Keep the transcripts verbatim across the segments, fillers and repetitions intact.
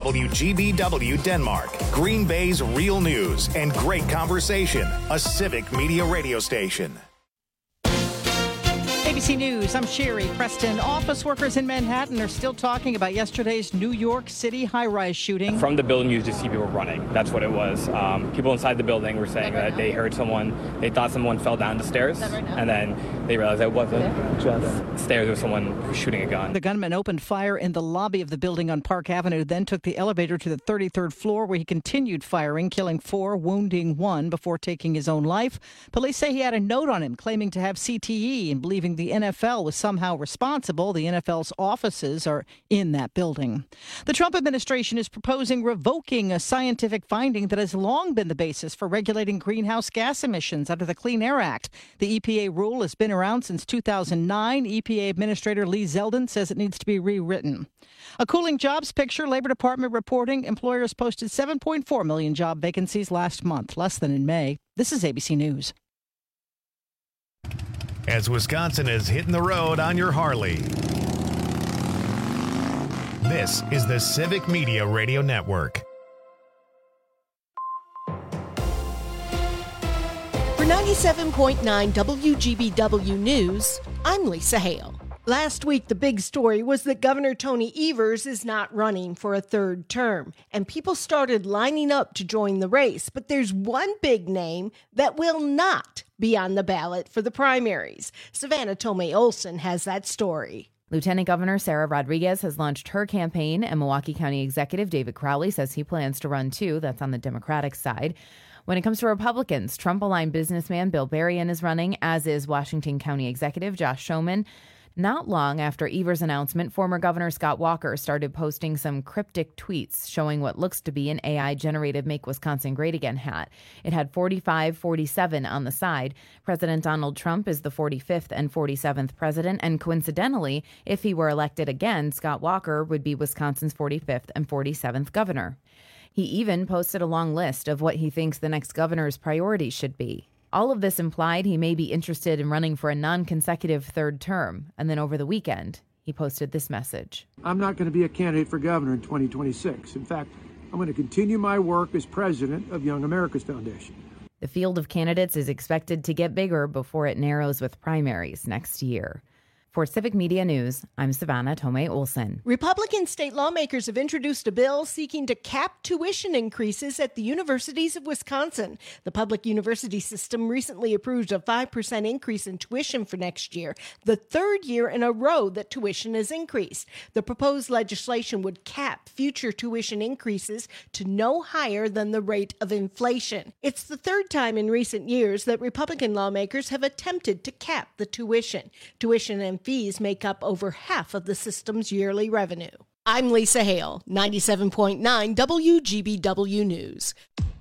W G B W Denmark, Green Bay's real news and great conversation. A Civic Media radio station. A B C News, I'm Sherry Preston. Office workers in Manhattan are still talking about yesterday's New York City high-rise shooting. From the building, you just see people running. That's what it was. Um, people inside the building were saying that they heard someone, they thought someone fell down the stairs, and then they realized it wasn't just stairs, it was someone shooting a gun. The gunman opened fire in the lobby of the building on Park Avenue, then took the elevator to the thirty-third floor, where he continued firing, killing four, wounding one before taking his own life. Police say he had a note on him claiming to have C T E and believing the N F L was somehow responsible. The N F L's offices are in that building. The Trump administration is proposing revoking a scientific finding that has long been the basis for regulating greenhouse gas emissions under the Clean Air Act. The E P A rule has been around since two thousand nine. E P A Administrator Lee Zeldin says it needs to be rewritten. A cooling jobs picture, Labor Department reporting employers posted seven point four million job vacancies last month, less than in May. This is A B C News. As Wisconsin is hitting the road on your Harley. This is the Civic Media Radio Network. For ninety-seven point nine W G B W News, I'm Lisa Hale. Last week, the big story was that Governor Tony Evers is not running for a third term, and people started lining up to join the race. But there's one big name that will not be on the ballot for the primaries. Savannah Tomei Olson has that story. Lieutenant Governor Sarah Rodriguez has launched her campaign, and Milwaukee County Executive David Crowley says he plans to run too. That's on the Democratic side. When it comes to Republicans, Trump-aligned businessman Bill Berrien is running, as is Washington County Executive Josh Schoeman. Not long after Evers' announcement, former Governor Scott Walker started posting some cryptic tweets showing what looks to be an A I-generated Make Wisconsin Great Again hat. It had forty-five forty-seven on the side. President Donald Trump is the forty-fifth and forty-seventh president, and coincidentally, if he were elected again, Scott Walker would be Wisconsin's forty-fifth and forty-seventh governor. He even posted a long list of what he thinks the next governor's priorities should be. All of this implied he may be interested in running for a non-consecutive third term. And then over the weekend, he posted this message. I'm not going to be a candidate for governor in twenty twenty-six. In fact, I'm going to continue my work as president of Young America's Foundation. The field of candidates is expected to get bigger before it narrows with primaries next year. For Civic Media News, I'm Savannah Tomei Olson. Republican state lawmakers have introduced a bill seeking to cap tuition increases at the universities of Wisconsin. The public university system recently approved a five percent increase in tuition for next year, the third year in a row that tuition has increased. The proposed legislation would cap future tuition increases to no higher than the rate of inflation. It's the third time in recent years that Republican lawmakers have attempted to cap the tuition. Tuition and fees make up over half of the system's yearly revenue. I'm Lisa Hale, ninety-seven point nine W G B W News.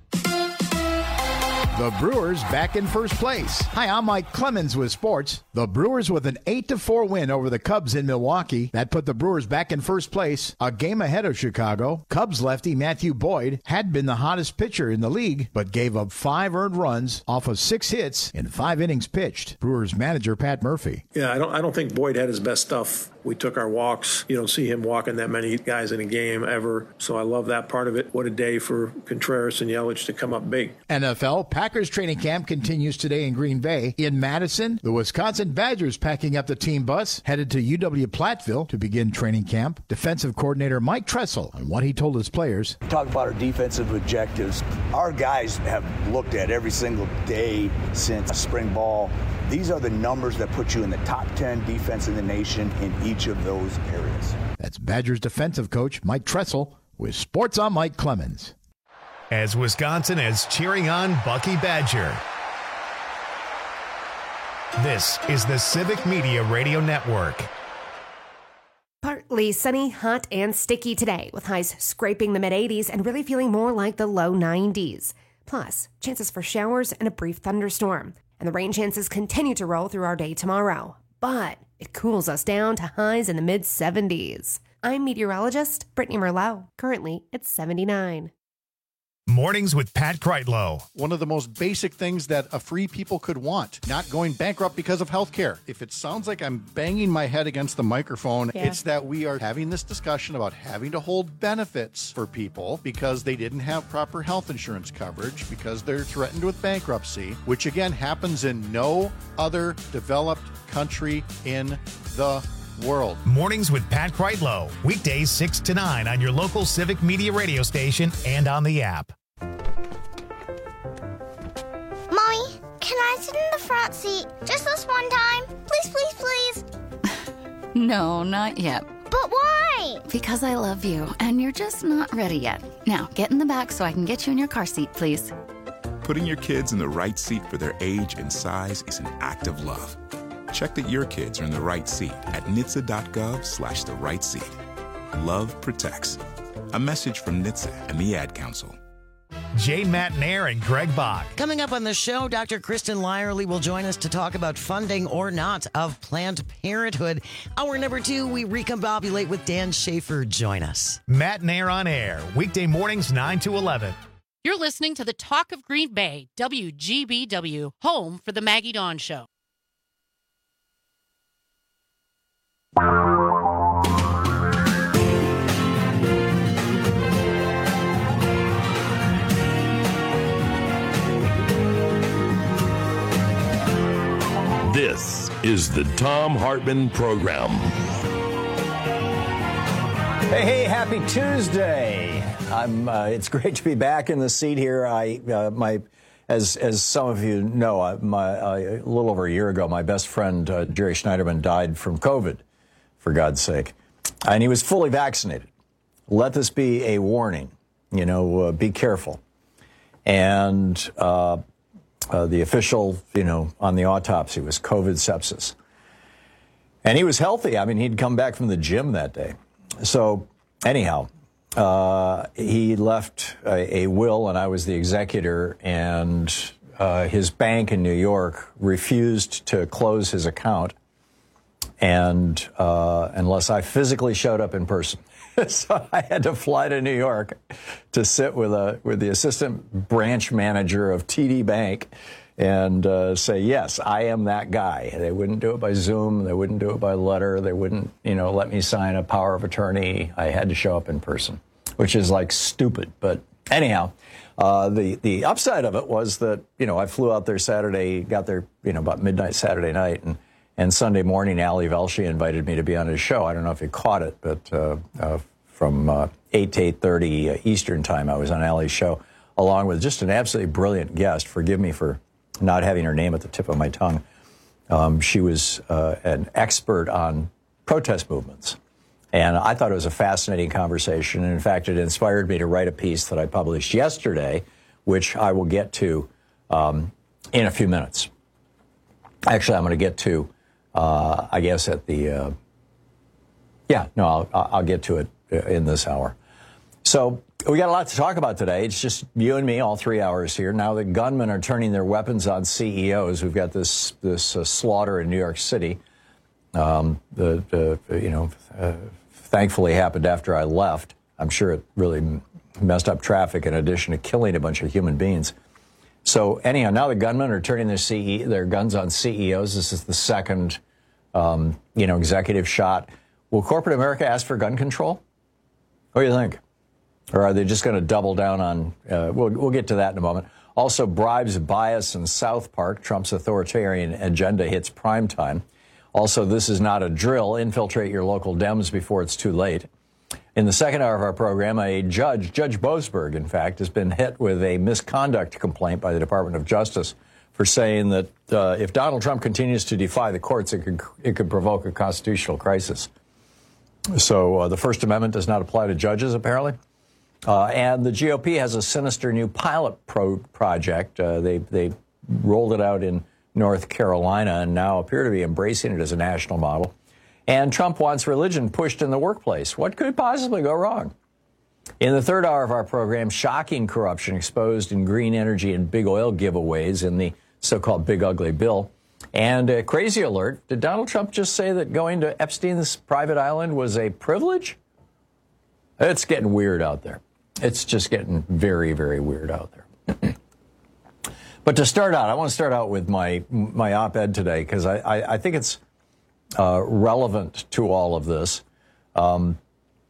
The Brewers back in first place. Hi, I'm Mike Clemens with sports. The Brewers with an eight to four win over the Cubs in Milwaukee. That put the Brewers back in first place, a game ahead of Chicago. Cubs lefty Matthew Boyd had been the hottest pitcher in the league, but gave up five earned runs off of six hits in five innings pitched. Brewers manager Pat Murphy. Yeah, I don't I don't think Boyd had his best stuff. We took our walks. You don't see him walking that many guys in a game ever. So I love that part of it. What a day for Contreras and Yelich to come up big. N F L, Packers training camp continues today in Green Bay. In Madison, the Wisconsin Badgers packing up the team bus, headed to U W Platteville to begin training camp. Defensive coordinator Mike Tressel on what he told his players. Talk about our defensive objectives. Our guys have looked at every single day since spring ball. These are the numbers that put you in the top ten defense in the nation in each of those areas. That's Badgers defensive coach Mike Tressel with Sports on Mike Clemens. As Wisconsin is cheering on Bucky Badger. This is the Civic Media Radio Network. Partly sunny, hot, and sticky today, with highs scraping the mid-eighties and really feeling more like the low nineties. Plus, chances for showers and a brief thunderstorm. And the rain chances continue to roll through our day tomorrow. But it cools us down to highs in the mid-seventies. I'm meteorologist Brittany Merlot. Currently, it's seventy-nine. Mornings with Pat Kreitlow. One of the most basic things that a free people could want, not going bankrupt because of health care. If it sounds like I'm banging my head against the microphone, yeah. It's that we are having this discussion about having to hold benefits for people because they didn't have proper health insurance coverage, because they're threatened with bankruptcy, which again happens in no other developed country in the world. Mornings with Pat Kreitlow. Weekdays six to nine on your local Civic Media radio station and on the app. Mommy, can I sit in the front seat just this one time? Please, please, please. No, not yet. But why? Because I love you, and you're just not ready yet. Now, get in the back so I can get you in your car seat, please. Putting your kids in the right seat for their age and size is an act of love. Check that your kids are in the right seat at N H T S A dot gov slash the right seat. Love protects. A message from N H T S A and the Ad Council. Jane Matnair and Greg Bach. Coming up on the show, Doctor Kristen Lyerly will join us to talk about funding or not of Planned Parenthood. Hour number two, we recombobulate with Dan Schaefer. Join us. Matnair on air, weekday mornings nine to eleven. You're listening to the Talk of Green Bay, W G B W, home for the Maggie Dawn Show. This is the Thom Hartmann Program. Hey, hey, happy Tuesday. I'm, uh, it's great to be back in the seat here. I, uh, my, as, as some of you know, uh, my, uh, a little over a year ago, my best friend, uh, Jerry Schneiderman, died from COVID, for God's sake. And he was fully vaccinated. Let this be a warning, you know, uh, be careful. And, uh, Uh, the official, you know, on the autopsy was COVID sepsis. And he was healthy. I mean, he'd come back from the gym that day. So anyhow, uh, he left a, a will, and I was the executor, and uh, his bank in New York refused to close his account and uh, unless I physically showed up in person. So I had to fly to New York to sit with a with the assistant branch manager of T D Bank and uh, say, yes, I am that guy. They wouldn't do it by Zoom. They wouldn't do it by letter. They wouldn't, you know, let me sign a power of attorney. I had to show up in person, which is like stupid. But anyhow, uh, the the upside of it was that, you know, I flew out there Saturday, got there, you know, about midnight Saturday night, and And Sunday morning, Ali Velshi invited me to be on his show. I don't know if you caught it, but uh, uh, from uh, eight to eight thirty Eastern time, I was on Ali's show, along with just an absolutely brilliant guest. Forgive me for not having her name at the tip of my tongue. Um, she was uh, an expert on protest movements. And I thought it was a fascinating conversation. And in fact, it inspired me to write a piece that I published yesterday, which I will get to um, in a few minutes. Actually, I'm going to get to Uh, I guess at the, uh, yeah, no, I'll, I'll get to it in this hour. So we got a lot to talk about today. It's just you and me, all three hours here. Now the gunmen are turning their weapons on C E Os. We've got this this uh, slaughter in New York City. Um, the, the you know, uh, thankfully happened after I left. I'm sure it really messed up traffic in addition to killing a bunch of human beings. So anyhow, now the gunmen are turning their C E, their guns on C E Os. This is the second, um, you know, executive shot. Will corporate America ask for gun control? What do you think? Or are they just going to double down on? Uh, we'll we'll get to that in a moment. Also, bribes, bias, in South Park. Trump's authoritarian agenda hits prime time. Also, this is not a drill. Infiltrate your local Dems before it's too late. In the second hour of our program, a judge, Judge Boasberg, in fact, has been hit with a misconduct complaint by the Department of Justice for saying that uh, if Donald Trump continues to defy the courts, it could, it could provoke a constitutional crisis. So uh, the First Amendment does not apply to judges, apparently. Uh, and the G O P has a sinister new pilot pro project. Uh, they, they rolled it out in North Carolina and now appear to be embracing it as a national model. And Trump wants religion pushed in the workplace. What could possibly go wrong? In the third hour of our program, shocking corruption exposed in green energy and big oil giveaways in the so-called Big Ugly Bill. And a crazy alert, did Donald Trump just say that going to Epstein's private island was a privilege? It's getting weird out there. it's just getting very, very weird out there. But to start out, I want to start out with my my op-ed today because I, I, I think it's uh, relevant to all of this. Um,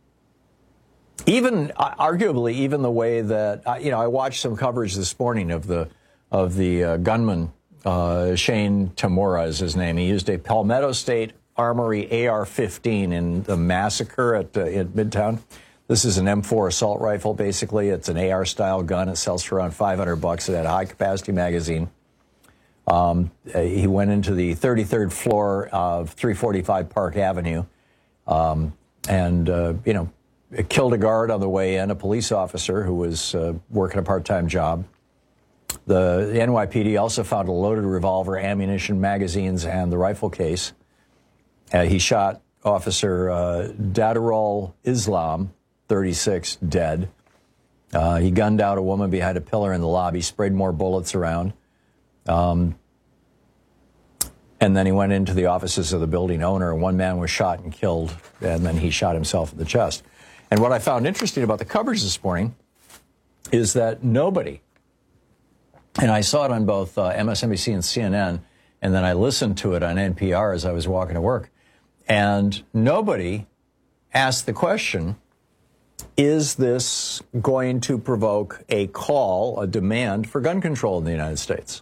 even uh, arguably, even the way that uh, you know, I watched some coverage this morning of the of the uh, gunman uh, Shane Tamura is his name. He used a Palmetto State Armory A R fifteen in the massacre at uh, in Midtown. This is an M four assault rifle, basically. It's an A R-style gun. It sells for around five hundred bucks. It had a high-capacity magazine. Um, uh, he went into the thirty-third floor of three forty-five Park Avenue um, and, uh, you know, killed a guard on the way in, a police officer who was uh, working a part-time job. The, the N Y P D also found a loaded revolver, ammunition, magazines, and the rifle case. Uh, he shot Officer uh, Dadarul Islam, thirty-six, dead. Uh, he gunned out a woman behind a pillar in the lobby, sprayed more bullets around. Um, and then he went into the offices of the building owner. One man was shot and killed, and then he shot himself in the chest. And what I found interesting about the coverage this morning is that nobody, and I saw it on both uh, M S N B C and C N N, and then I listened to it on N P R as I was walking to work, and nobody asked the question, is this going to provoke a call, a demand for gun control in the United States?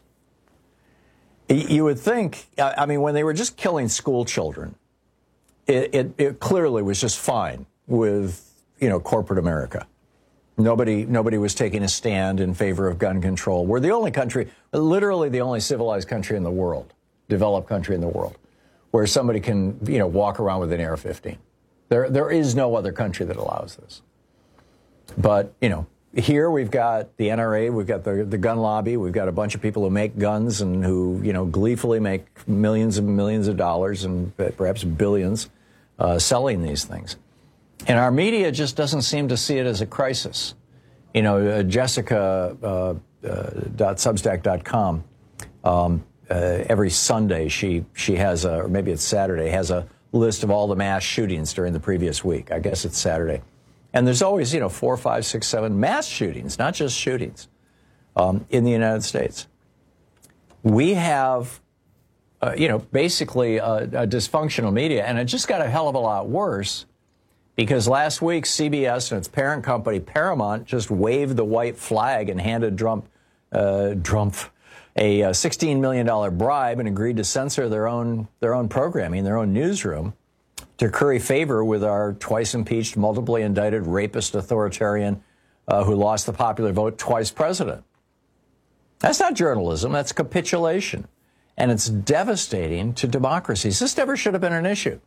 You would think, I mean, when they were just killing school children, it, it, it clearly was just fine with, you know, corporate America. Nobody, nobody was taking a stand in favor of gun control. We're the only country, literally the only civilized country in the world, developed country in the world, where somebody can, you know, walk around with an A R fifteen. There, there is no other country that allows this. But, you know, here we've got the N R A, we've got the, the gun lobby, we've got a bunch of people who make guns and who, you know, gleefully make millions and millions of dollars and perhaps billions uh, selling these things. And our media just doesn't seem to see it as a crisis. You know, uh, Jessica uh, uh, Substack dot com, um, uh, every Sunday she, she has a, or maybe it's Saturday, has a list of all the mass shootings during the previous week. I guess it's Saturday. And there's always, you know, four, five, six, seven mass shootings, not just shootings, um, in the United States. We have, uh, you know, basically a, a dysfunctional media, and it just got a hell of a lot worse because last week C B S and its parent company Paramount just waved the white flag and handed Trump, uh, Trump a, a sixteen million dollars bribe and agreed to censor their own their own programming, their own newsroom, to curry favor with our twice-impeached, multiply indicted, rapist authoritarian uh, who lost the popular vote, twice president. That's not journalism. That's capitulation. And it's devastating to democracies. This never should have been an issue.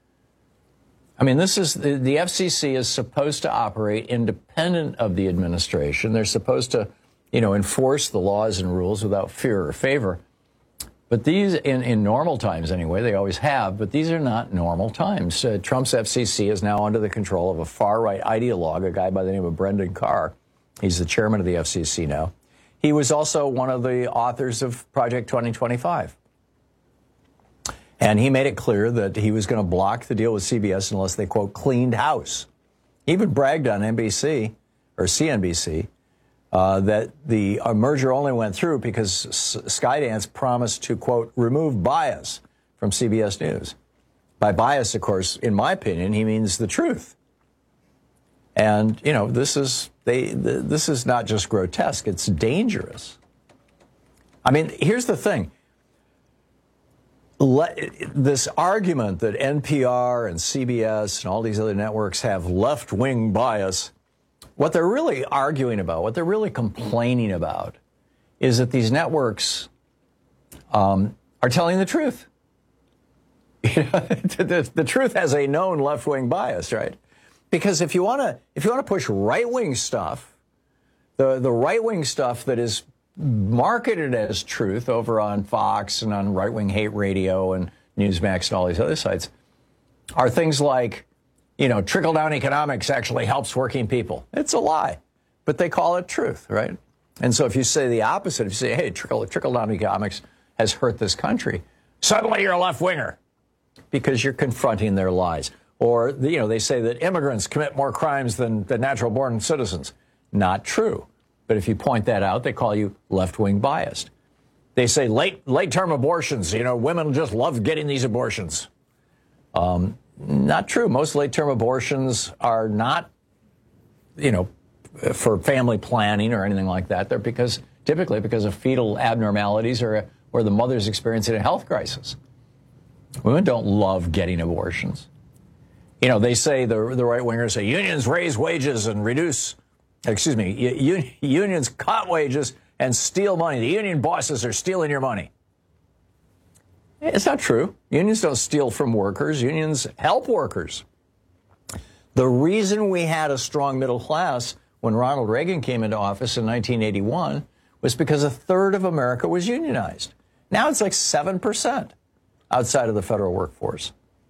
I mean, this is the, the F C C is supposed to operate independent of the administration. They're supposed to, you know, enforce the laws and rules without fear or favor. But these, in, in normal times anyway, they always have, but these are not normal times. Uh, Trump's F C C is now under the control of a far-right ideologue, a guy by the name of Brendan Carr. He's the chairman of the F C C now. He was also one of the authors of Project twenty twenty-five. And he made it clear that he was going to block the deal with C B S unless they, quote, cleaned house. He even bragged on N B C, or C N B C, Uh, that the uh, merger only went through because S- Skydance promised to, quote, remove bias from C B S News. By bias, of course, in my opinion, he means the truth. And, you know, this is they. Th- this is not just grotesque, it's dangerous. I mean, here's the thing. Let, this argument that N P R and C B S and all these other networks have left-wing bias, what they're really arguing about, what they're really complaining about, is that these networks um, are telling the truth. You know, the, the truth has a known left-wing bias, right? Because if you want to, if you want to push right-wing stuff, the the right-wing stuff that is marketed as truth over on Fox and on right-wing hate radio and Newsmax and all these other sites, are things like, you know, trickle-down economics actually helps working people. It's a lie, but they call it truth, right? And so if you say the opposite, if you say, hey, trickle, trickle-down economics has hurt this country, suddenly you're a left-winger because you're confronting their lies. Or, you know, they say that immigrants commit more crimes than, than natural-born citizens. Not true. But if you point that out, they call you left-wing biased. They say late, late-term abortions, you know, women just love getting these abortions. Um, not true. Most late-term abortions are not, you know, for family planning or anything like that. They're because typically because of fetal abnormalities or or the mother's experiencing a health crisis. Women don't love getting abortions. You know, they say, the the right-wingers say, unions raise wages and reduce, excuse me, u- unions cut wages and steal money. The union bosses are stealing your money. It's not true. Unions don't steal from workers. Unions help workers. The reason we had a strong middle class when Ronald Reagan came into office in nineteen eighty-one was because a third of America was unionized. Now it's like seven percent outside of the federal workforce.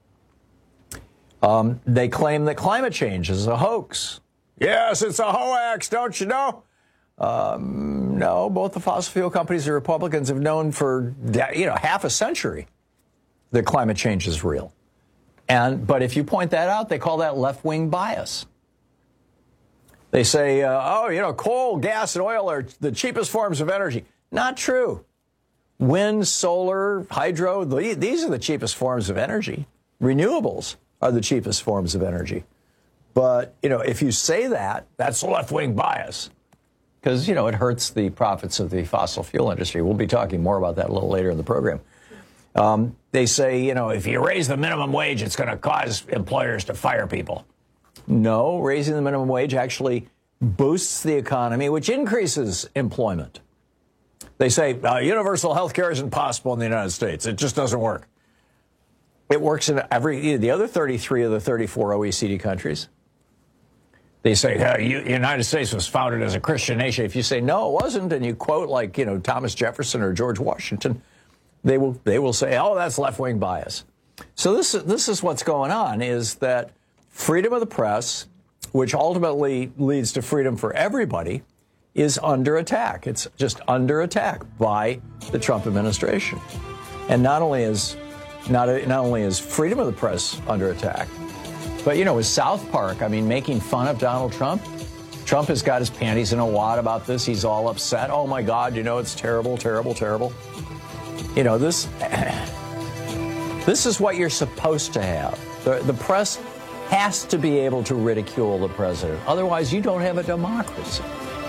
Um, they claim that climate change is a hoax. Yes, it's a hoax, don't you know? Um, no, both the fossil fuel companies and Republicans have known for, you know, half a century that climate change is real. And but if you point that out, they call that left-wing bias. They say, uh, oh, you know, coal, gas, and oil are the cheapest forms of energy. Not true. Wind, solar, hydro, these are the cheapest forms of energy. Renewables are the cheapest forms of energy. But, you know, if you say that, that's left-wing bias. Because, you know, it hurts the profits of the fossil fuel industry. We'll be talking more about that a little later in the program. Um, they say, you know, if you raise the minimum wage, it's going to cause employers to fire people. No, raising the minimum wage actually boosts the economy, which increases employment. They say uh, universal health care isn't possible in the United States. It just doesn't work. It works in every, the other thirty-three of the thirty-four O E C D countries. They say, hey, the United States was founded as a Christian nation. If you say, no, it wasn't, and you quote like, you know, Thomas Jefferson or George Washington, they will they will say, oh, that's left-wing bias. So this, this is what's going on, is that freedom of the press, which ultimately leads to freedom for everybody, is under attack. It's just under attack by the Trump administration. And not only is not, not only is freedom of the press under attack, but, you know, with South Park, I mean, making fun of Donald Trump, Trump has got his panties in a wad about this. He's all upset. Oh, my God, you know, it's terrible, terrible, terrible. You know, this this is what you're supposed to have. The, the press has to be able to ridicule the president. Otherwise, you don't have a democracy.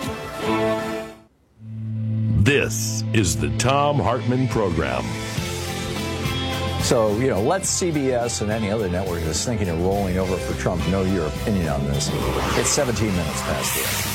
This is the Thom Hartmann Program. So, you know, let C B S and any other network that's thinking of rolling over for Trump know your opinion on this. It's seventeen minutes past the hour.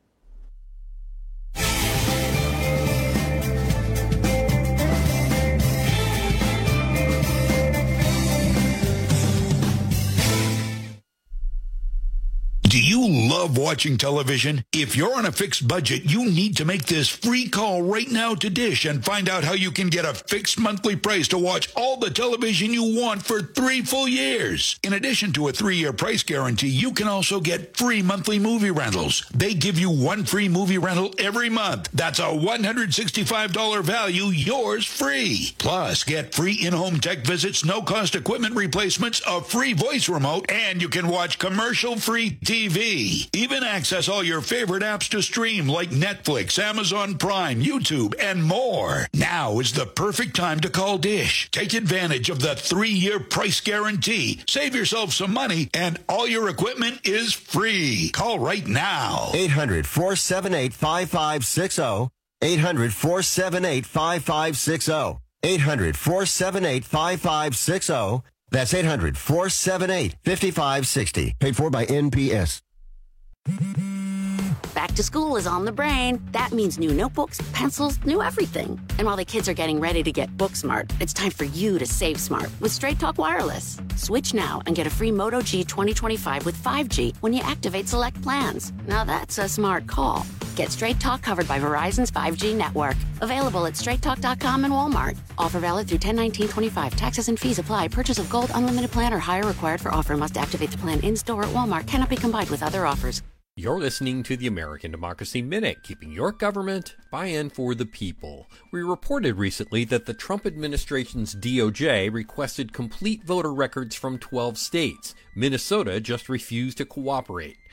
Do you love watching television? If you're on a fixed budget, you need to make this free call right now to Dish and find out how you can get a fixed monthly price to watch all the television you want for three full years. In addition to a three-year price guarantee, you can also get free monthly movie rentals. They give you one free movie rental every month. That's a one hundred sixty-five dollars value, yours free. Plus, get free in-home tech visits, no-cost equipment replacements, a free voice remote, and you can watch commercial-free T V. Even access all your favorite apps to stream like Netflix, Amazon Prime, YouTube, and more. Now is the perfect time to call Dish. Take advantage of the three-year price guarantee. Save yourself some money, and all your equipment is free. Call right now. eight hundred, four seven eight, five five six zero. eight hundred, four seven eight, five five six zero. eight hundred, four seven eight, five five six zero. That's eight hundred, four seven eight, five five six zero. Paid for by N P S. Back to school is on the brain. That means new notebooks, pencils, new everything. And while the kids are getting ready to get book smart, it's time for you to save smart with Straight Talk Wireless. Switch now and get a free Moto G twenty twenty-five with five G when you activate select plans. Now that's a smart call. Get Straight Talk covered by Verizon's five G network. Available at straight talk dot com and Walmart. Offer valid through ten nineteen twenty-five. Taxes and fees apply. Purchase of gold unlimited plan or higher required for offer. Must activate the plan in-store at Walmart. Cannot be combined with other offers. You're listening to the American Democracy Minute, keeping your government by and for the people. We reported recently that the Trump administration's D O J requested complete voter records from twelve states. Minnesota just refused to cooperate.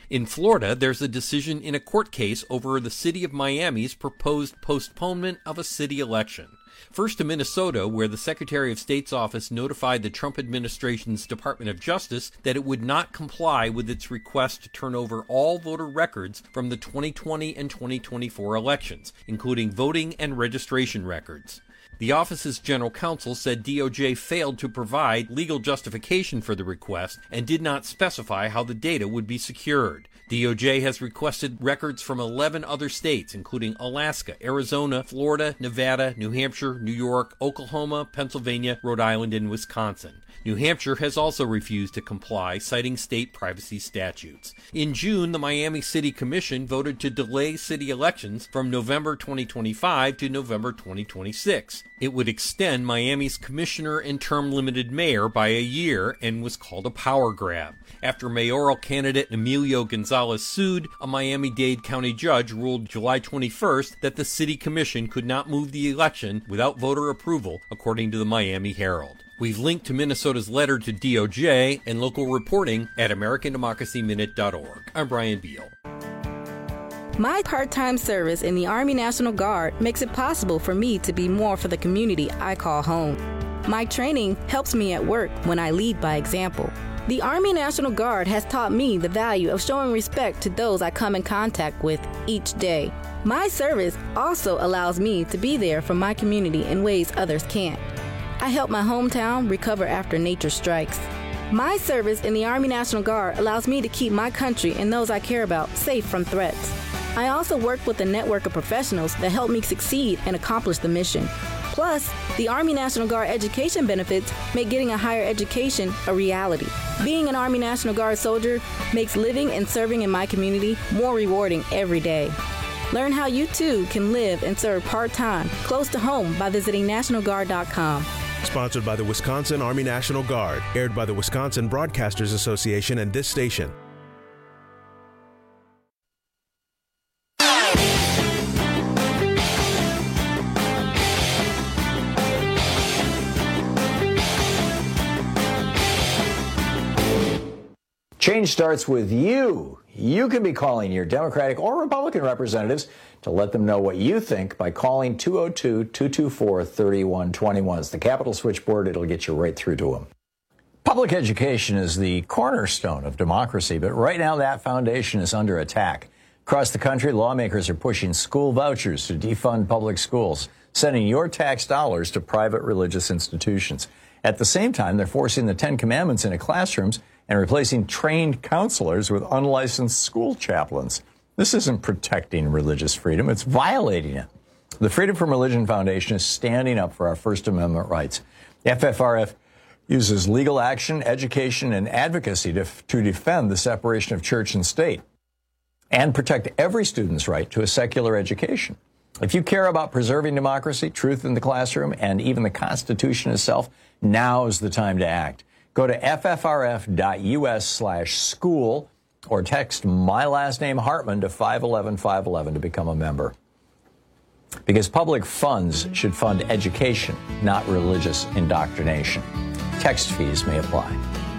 In Florida, there's a decision in a court case over the city of Miami's proposed postponement of a city election. First to Minnesota, where the Secretary of State's office notified the Trump administration's Department of Justice that it would not comply with its request to turn over all voter records from the twenty twenty and twenty twenty-four elections, including voting and registration records. The office's general counsel said D O J failed to provide legal justification for the request and did not specify how the data would be secured. D O J has requested records from eleven other states, including Alaska, Arizona, Florida, Nevada, New Hampshire, New York, Oklahoma, Pennsylvania, Rhode Island, and Wisconsin. New Hampshire has also refused to comply, citing state privacy statutes. In June, the Miami City Commission voted to delay city elections from November twenty twenty-five to November twenty twenty-six. It would extend Miami's commissioner and term-limited mayor by a year and was called a power grab. After mayoral candidate Emilio Gonzalez sued, a Miami-Dade County judge ruled July twenty-first that the city commission could not move the election without voter approval, according to the Miami Herald. We've linked to Minnesota's letter to D O J and local reporting at American Democracy Minute dot org. I'm Brian Beal. My part-time service in the Army National Guard makes it possible for me to be more for the community I call home. My training helps me at work when I lead by example. The Army National Guard has taught me the value of showing respect to those I come in contact with each day. My service also allows me to be there for my community in ways others can't. I help my hometown recover after nature strikes. My service in the Army National Guard allows me to keep my country and those I care about safe from threats. I also work with a network of professionals that help me succeed and accomplish the mission. Plus, the Army National Guard education benefits make getting a higher education a reality. Being an Army National Guard soldier makes living and serving in my community more rewarding every day. Learn how you too can live and serve part-time, close to home by visiting National Guard dot com. Sponsored by the Wisconsin Army National Guard. Aired by the Wisconsin Broadcasters Association and this station. Change starts with you. You can be calling your Democratic or Republican representatives to let them know what you think by calling two oh two, two two four, three one two one. It's the Capitol switchboard. It'll get you right through to them. Public education is the cornerstone of democracy, but right now that foundation is under attack. Across the country, lawmakers are pushing school vouchers to defund public schools, sending your tax dollars to private religious institutions. At the same time, they're forcing the Ten Commandments into classrooms and replacing trained counselors with unlicensed school chaplains. This isn't protecting religious freedom, it's violating it. The Freedom from Religion Foundation is standing up for our First Amendment rights. F F R F uses legal action, education, and advocacy to, to defend the separation of church and state and protect every student's right to a secular education. If you care about preserving democracy, truth in the classroom, and even the Constitution itself, now is the time to act. Go to ffrf.us slash school or text my last name Hartman to five one one, five one one to become a member. Because public funds should fund education, not religious indoctrination. Text fees may apply.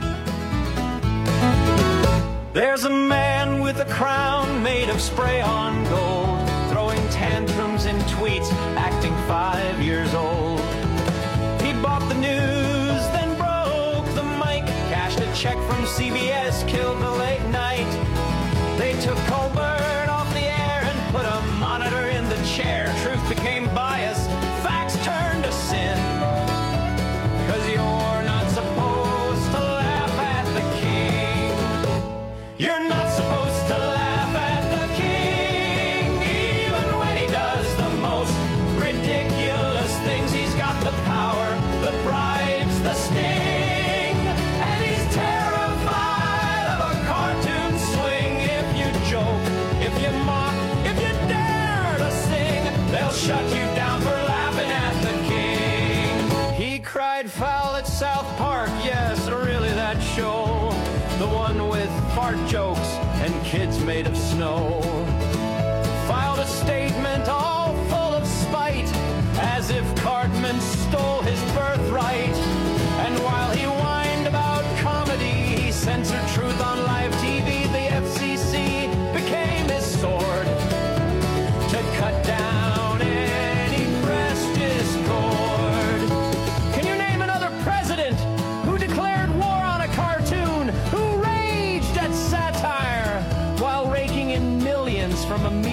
There's a man with a crown made of spray-on gold, throwing tantrums in tweets, acting five years old. He bought the news, then broke the mic, cashed a check from C B S, killed the late night. They took Colbert off the air and put a monitor in the chair. Truth became bias, facts turned to sin. Cause you're not supposed to laugh at the king. You're not supposed to laugh at the king. Even when he does the most ridiculous things. He's got the power, the bribes, the sting. And he's terrified of a cartoon swing. If you joke, if you mock, if you dare to sing, they'll shut you down for laughing at the king. He cried foul at South Park, yes, really that show. The one with fart jokes and kids made of snow. Filed a statement all full of spite, as if Cartman stole his birthright. And while he whined about comedy, he censored truth on live T V. The F C C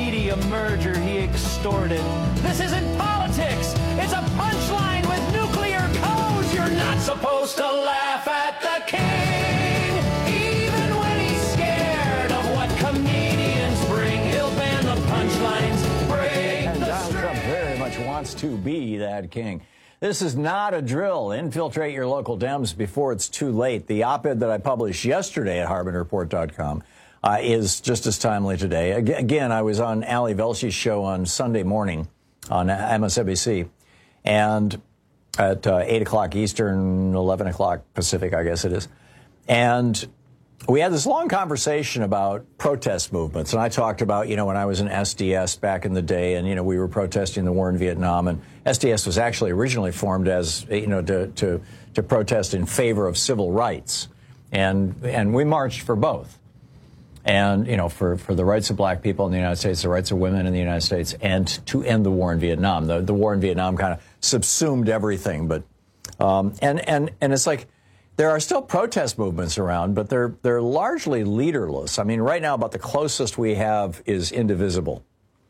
media merger he extorted. This isn't politics, it's a punchline with nuclear codes. You're not supposed to laugh at the king, even when he's scared of what comedians bring. He'll ban the punchlines, break And the Donald Trump very much wants to be that king. This is not a drill. Infiltrate your local Dems before it's too late. The op-ed that I published yesterday at Harbin Report dot com uh, is just as timely today. Again, I was on Ali Velshi's show on Sunday morning on M S N B C, and at uh, eight o'clock Eastern, eleven o'clock Pacific, I guess it is. And we had this long conversation about protest movements. And I talked about, you know, when I was in S D S back in the day, and, you know, we were protesting the war in Vietnam. And S D S was actually originally formed as, you know, to, to, to protest in favor of civil rights. And, and we marched for both. And, you know, for, for the rights of black people in the United States, the rights of women in the United States, and to end the war in Vietnam. The, the war in Vietnam kind of subsumed everything. But, um, and, and, and it's like, there are still protest movements around, but they're they're largely leaderless. I mean, right now, about the closest we have is Indivisible.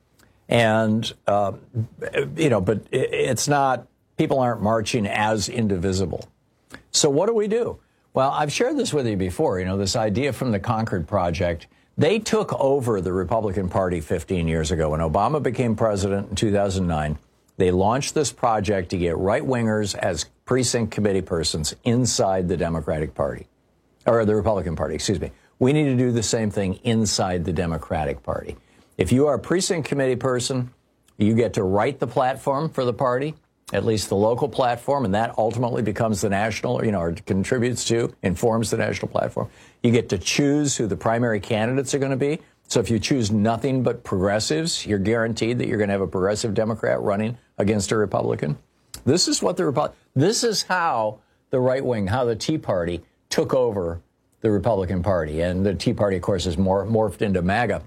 And, uh, you know, but it's not, people aren't marching as Indivisible. So what do we do? Well, I've shared this with you before, you know, this idea from the Concord Project. They took over the Republican Party fifteen years ago. When Obama became president in two thousand nine, they launched this project to get right-wingers as precinct committee persons inside the Democratic Party, or the Republican Party, excuse me. We need to do the same thing inside the Democratic Party. If you are a precinct committee person, you get to write the platform for the party, at least the local platform, and that ultimately becomes the national, you know, or contributes to, informs the national platform. You get to choose who the primary candidates are going to be. So if you choose nothing but progressives, you're guaranteed that you're going to have a progressive Democrat running against a Republican. This is what the Repu- This is how the right wing, how the Tea Party took over the Republican Party. And the Tea Party, of course, is mor- morphed into MAGA.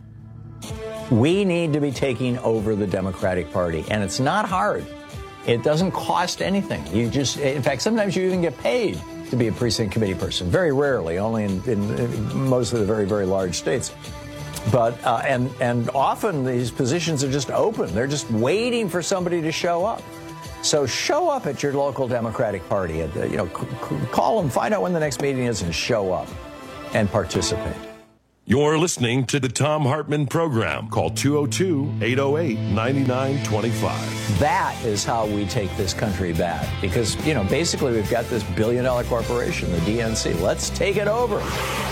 We need to be taking over the Democratic Party. And it's not hard. It doesn't cost anything. You just, in fact, sometimes you even get paid to be a precinct committee person. Very rarely, only in, in, in most of the very, very large states. But, uh, and, and often these positions are just open. They're just waiting for somebody to show up. So show up at your local Democratic Party. And, uh, you know, c- c- call them, find out when the next meeting is, and show up and participate. You're listening to the Thom Hartmann Program. Call two oh two, eight oh eight, nine nine two five. That is how we take this country back. Because, you know, basically we've got this billion-dollar corporation, the D N C. Let's take it over.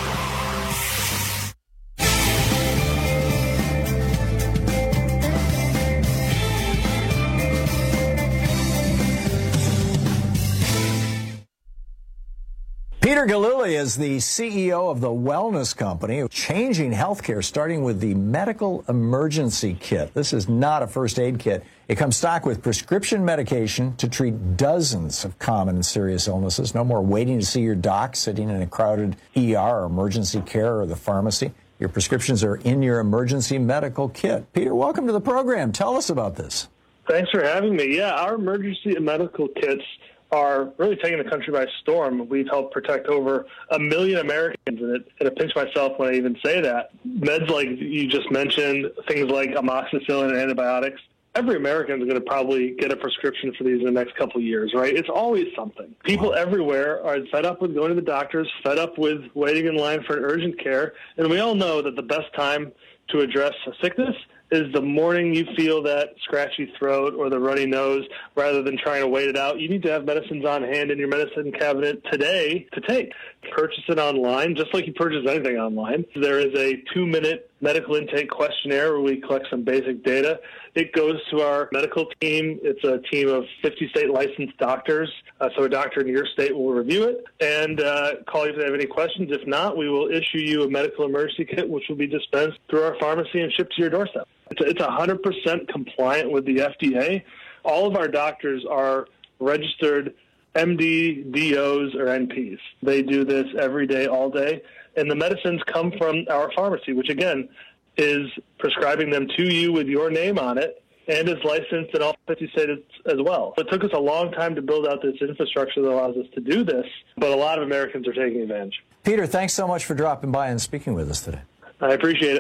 Peter Gillooly is the C E O of the Wellness Company, changing healthcare, starting with the medical emergency kit. This is not a first aid kit. It comes stocked with prescription medication to treat dozens of common and serious illnesses. No more waiting to see your doc, sitting in a crowded E R or emergency care or the pharmacy. Your prescriptions are in your emergency medical kit. Peter, welcome to the program. Tell us about this. Thanks for having me. Yeah, our emergency medical kits are really taking the country by storm. We've helped protect over a million Americans, and it, and it pinch myself when I even say that. Meds like you just mentioned, things like amoxicillin and antibiotics, every American is going to probably get a prescription for these in the next couple of years, right? It's always something. People everywhere are fed up with going to the doctors, fed up with waiting in line for an urgent care, and we all know that the best time to address a sickness is the morning you feel that scratchy throat or the runny nose, rather than trying to wait it out. You need to have medicines on hand in your medicine cabinet today to take. Purchase it online, just like you purchase anything online. There is a two-minute medical intake questionnaire where we collect some basic data. It goes to our medical team. It's a team of fifty state licensed doctors. Uh, so a doctor in your state will review it and uh, call you if they have any questions. If not, we will issue you a medical emergency kit, which will be dispensed through our pharmacy and shipped to your doorstep. It's, it's one hundred percent compliant with the F D A. All of our doctors are registered M D, D Os, or N Ps. They do this every day, all day. And the medicines come from our pharmacy, which, again, is prescribing them to you with your name on it and is licensed in all fifty states as well. It took us a long time to build out this infrastructure that allows us to do this, but a lot of Americans are taking advantage. Peter, thanks so much for dropping by and speaking with us today. I appreciate it.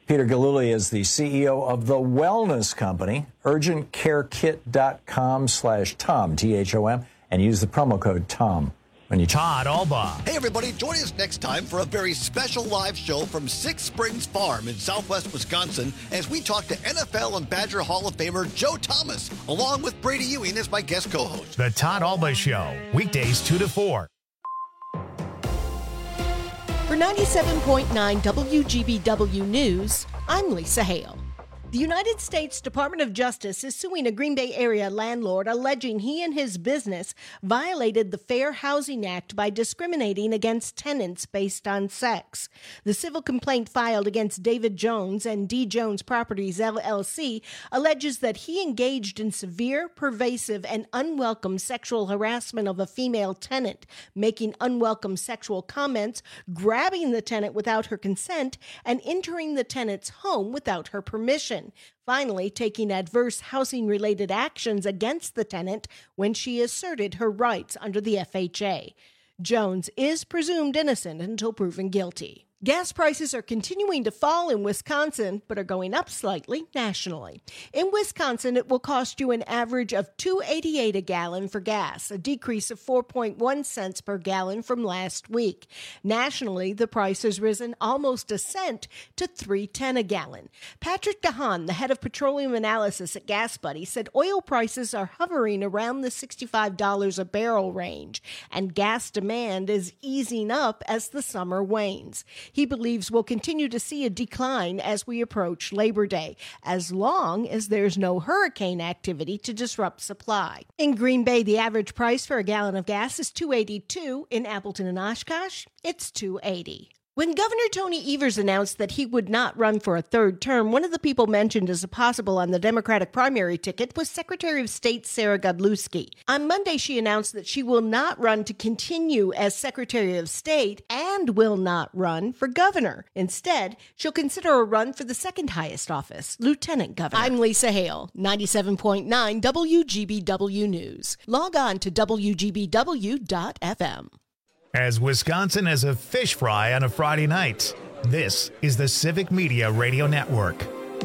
Peter Galuli is the C E O of the wellness company, urgent care kit dot com slash Tom, T H O M, and use the promo code TOM. When you Todd Albaugh. Hey, everybody, join us next time for a very special live show from Six Springs Farm in southwest Wisconsin as we talk to N F L and Badger Hall of Famer Joe Thomas, along with Brady Ewing as my guest co-host. The Todd Albaugh Show, weekdays two to four. For ninety-seven point nine W G B W News, I'm Lisa Hale. The United States Department of Justice is suing a Green Bay area landlord alleging he and his business violated the Fair Housing Act by discriminating against tenants based on sex. The civil complaint filed against David Jones and D. Jones Properties, L L C, alleges that he engaged in severe, pervasive, and unwelcome sexual harassment of a female tenant, making unwelcome sexual comments, grabbing the tenant without her consent, and entering the tenant's home without her permission. Finally, taking adverse housing-related actions against the tenant when she asserted her rights under the F H A. Jones is presumed innocent until proven guilty. Gas prices are continuing to fall in Wisconsin, but are going up slightly nationally. In Wisconsin, it will cost you an average of two dollars and eighty-eight cents a gallon for gas, a decrease of four point one cents per gallon from last week. Nationally, the price has risen almost a cent to three dollars and ten cents a gallon. Patrick DeHaan, the head of petroleum analysis at Gas Buddy, said oil prices are hovering around the sixty-five dollars a barrel range, and gas demand is easing up as the summer wanes. He believes we'll continue to see a decline as we approach Labor Day, as long as there's no hurricane activity to disrupt supply. In Green Bay, the average price for a gallon of gas is two dollars and eighty-two cents. In Appleton and Oshkosh, it's two dollars and eighty cents. When Governor Tony Evers announced that he would not run for a third term, one of the people mentioned as a possible on the Democratic primary ticket was Secretary of State Sarah Godlewski. On Monday, she announced that she will not run to continue as Secretary of State and will not run for governor. Instead, she'll consider a run for the second highest office, Lieutenant Governor. I'm Lisa Hale, ninety-seven point nine W G B W News. Log on to W G B W dot F M. As Wisconsin as a fish fry on a Friday night, this is the Civic Media Radio Network.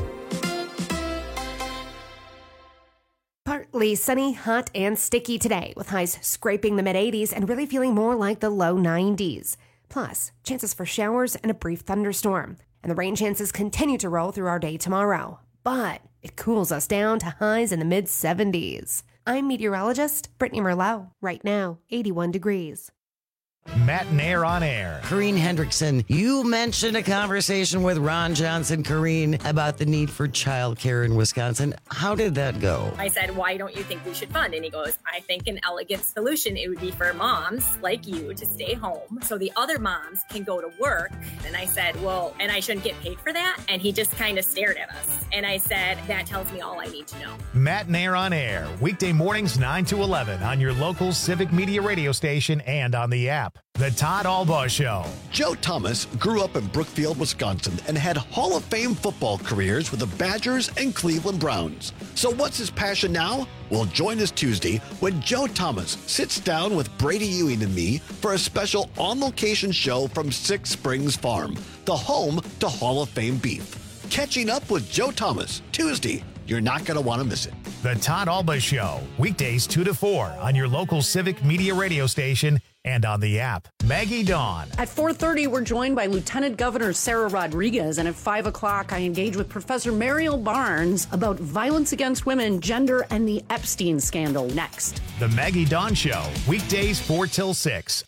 Partly sunny, hot, and sticky today, with highs scraping the mid eighties and really feeling more like the low nineties. Plus, chances for showers and a brief thunderstorm. And the rain chances continue to roll through our day tomorrow. But it cools us down to highs in the mid seventies. I'm meteorologist Brittany Merlot. Right now, eighty-one degrees. Matt Nair on air. Corrine Hendrickson, you mentioned a conversation with Ron Johnson, Corrine, about the need for childcare in Wisconsin. How did that go? I said, why don't you think we should fund? And he goes, I think an elegant solution, it would be for moms like you to stay home so the other moms can go to work. And I said, well, and I shouldn't get paid for that? And he just kind of stared at us. And I said, that tells me all I need to know. Matt Nair on air, weekday mornings nine to eleven on your local Civic Media radio station and on the app. The Todd Albaugh Show. Joe Thomas grew up in Brookfield, Wisconsin, and had Hall of Fame football careers with the Badgers and Cleveland Browns. So what's his passion now? Well, join us Tuesday when Joe Thomas sits down with Brady Ewing and me for a special on-location show from Six Springs Farm, the home to Hall of Fame beef. Catching up with Joe Thomas, Tuesday. You're not going to want to miss it. The Todd Albaugh Show, weekdays two to four on your local Civic Media radio station and on the app. Maggie Dawn. At four thirty, we're joined by Lieutenant Governor Sarah Rodriguez, and at five o'clock, I engage with Professor Mariel Barnes about violence against women, gender, and the Epstein scandal next. The Maggie Dawn Show, weekdays four till six.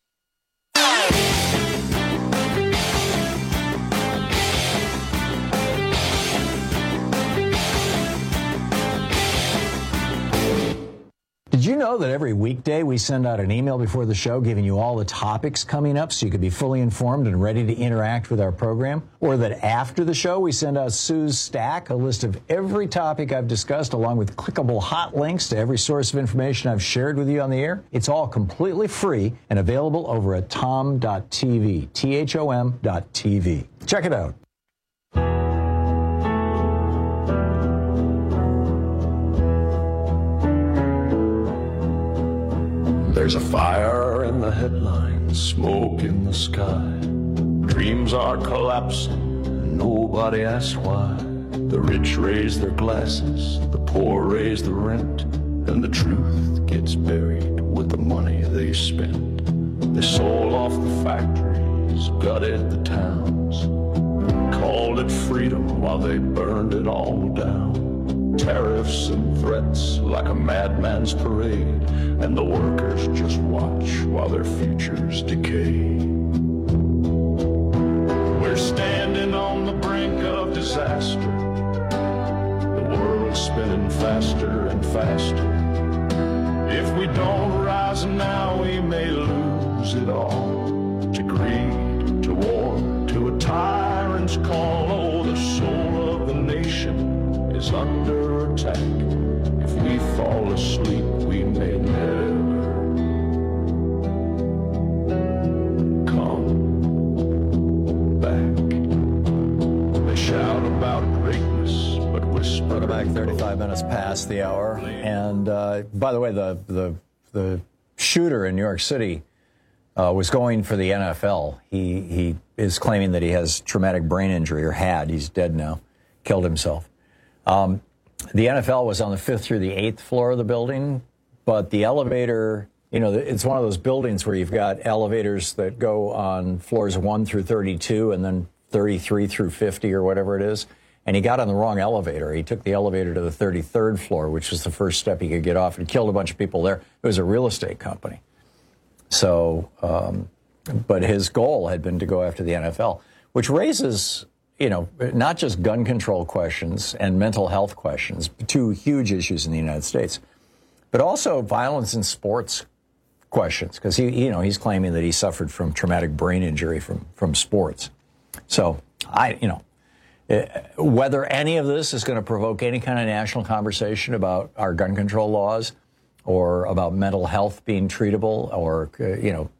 Did you know that every weekday we send out an email before the show giving you all the topics coming up so you could be fully informed and ready to interact with our program? Or that after the show we send out Sue's Stack, a list of every topic I've discussed along with clickable hot links to every source of information I've shared with you on the air? It's all completely free and available over at tom dot t v, T H O M dot T V. Check it out. There's a fire in the headlines, smoke in the sky. Dreams are collapsing, nobody Nobody asks why. The rich raise their glasses, the poor raise the rent, and the truth gets buried with the money they spend. They sold off the factories, gutted the towns, called it freedom while they burned it all down. Tariffs and threats like a madman's parade, and the workers just watch while their futures decay. We're standing on the brink of disaster. The world's spinning faster and faster. If we don't rise now, we may lose it all. To greed, to war, to a tyrant's call. Oh, the soul of the nation is under attack. If we fall asleep, we may never come back. They shout about greatness, but whisper. Welcome back, thirty-five minutes past the hour. And uh, by the way, the, the, the shooter in New York City uh, was going for the N F L. He, he is claiming that he has traumatic brain injury, or had. He's dead now. Killed himself. Um, the N F L was on the fifth through the eighth floor of the building, but the elevator, you know, it's one of those buildings where you've got elevators that go on floors one through thirty-two and then thirty-three through fifty or whatever it is. And he got on the wrong elevator. He took the elevator to the thirty-third floor, which was the first step he could get off, and killed a bunch of people there. It was a real estate company. So, um, but his goal had been to go after the N F L, which raises, you know, not just gun control questions and mental health questions, two huge issues in the United States, but also violence in sports questions, because he, you know, he's claiming that he suffered from traumatic brain injury from, from sports. So I, you know, whether any of this is going to provoke any kind of national conversation about our gun control laws or about mental health being treatable or, uh, you know,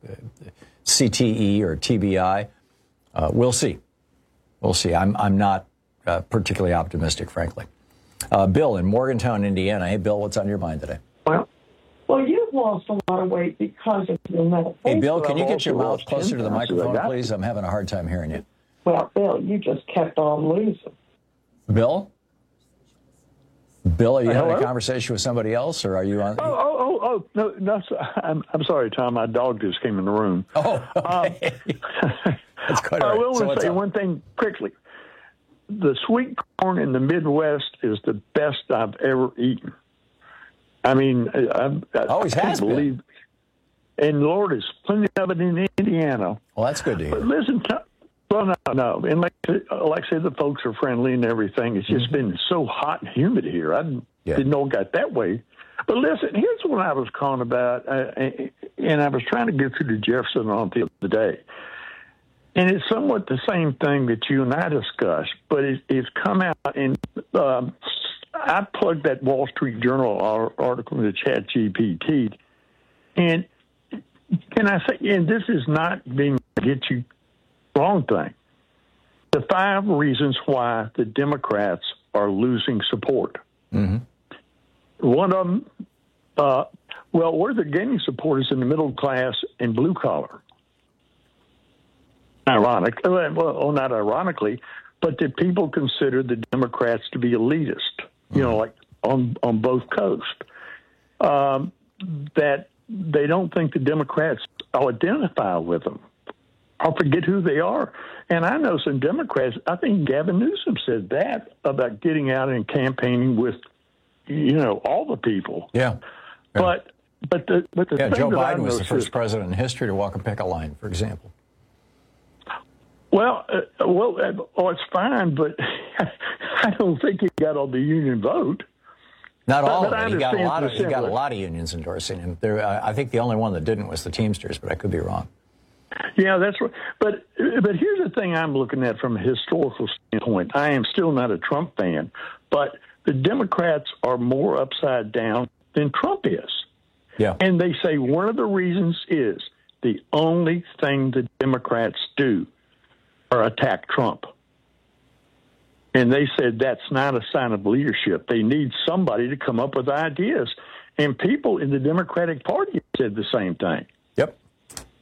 C T E or T B I, uh, we'll see. We'll see. I'm, I'm not uh, particularly optimistic, frankly. Uh, Bill in Morgantown, Indiana. Hey, Bill, what's on your mind today? Well, well, you've lost a lot of weight because of your medication. Hey, Bill, can you get your mouth closer to the microphone, please? I'm having a hard time hearing you. Well, Bill, you just kept on losing. Bill? Bill, are you Uh, having hello? a conversation with somebody else, or are you on? Oh, oh, oh, oh, no, no, so- I'm, I'm sorry, Tom. My dog just came in the room. Oh, okay. Um, That's quite all I right. will So want what's to say up? one thing quickly. The sweet corn in the Midwest is the best I've ever eaten. I mean, I, I, Always I can't has been. believe. And Lord, there's plenty of it in Indiana. Well, that's good to hear. But listen, Tom, well, no, no. And like, like I said, the folks are friendly and everything. It's just been so hot and humid here. I didn't, Yeah. didn't know it got that way. But listen, here's what I was calling about, uh, and I was trying to get through to Jefferson on the other day. And it's somewhat the same thing that you and I discussed, but it, it's come out, and um, I plugged that Wall Street Journal ar- article into Chat G P T. And can I say, and this is not being get you wrong thing, the five reasons why the Democrats are losing support. Mm-hmm. One of them, uh, well, where they're gaining support is in the middle class and blue collar. Ironic, well, not ironically, but that people consider the Democrats to be elitist, you know, like on, on both coasts. Um, that they don't think the Democrats identify with them or forget who they are. And I know some Democrats, I think Gavin Newsom said that about getting out and campaigning with, you know, all the people. Yeah. But but the but the Yeah, thing Joe that I Biden was the noticed first is- president in history to walk a picket line, for example. Well, uh, well, uh, oh, it's fine, but I don't think he got on the union vote. Not But- all but of I it. He got a understand lot the of he got a simple- lot of unions endorsing him. There, I I think the only one that didn't was the Teamsters, but I could be wrong. Yeah, that's right. But but here's the thing I'm looking at from a historical standpoint. I am still not a Trump fan, but the Democrats are more upside down than Trump is. Yeah. And they say one of the reasons is the only thing the Democrats do are attack Trump. And they said that's not a sign of leadership. They need somebody to come up with ideas. And people in the Democratic Party said the same thing. Yep.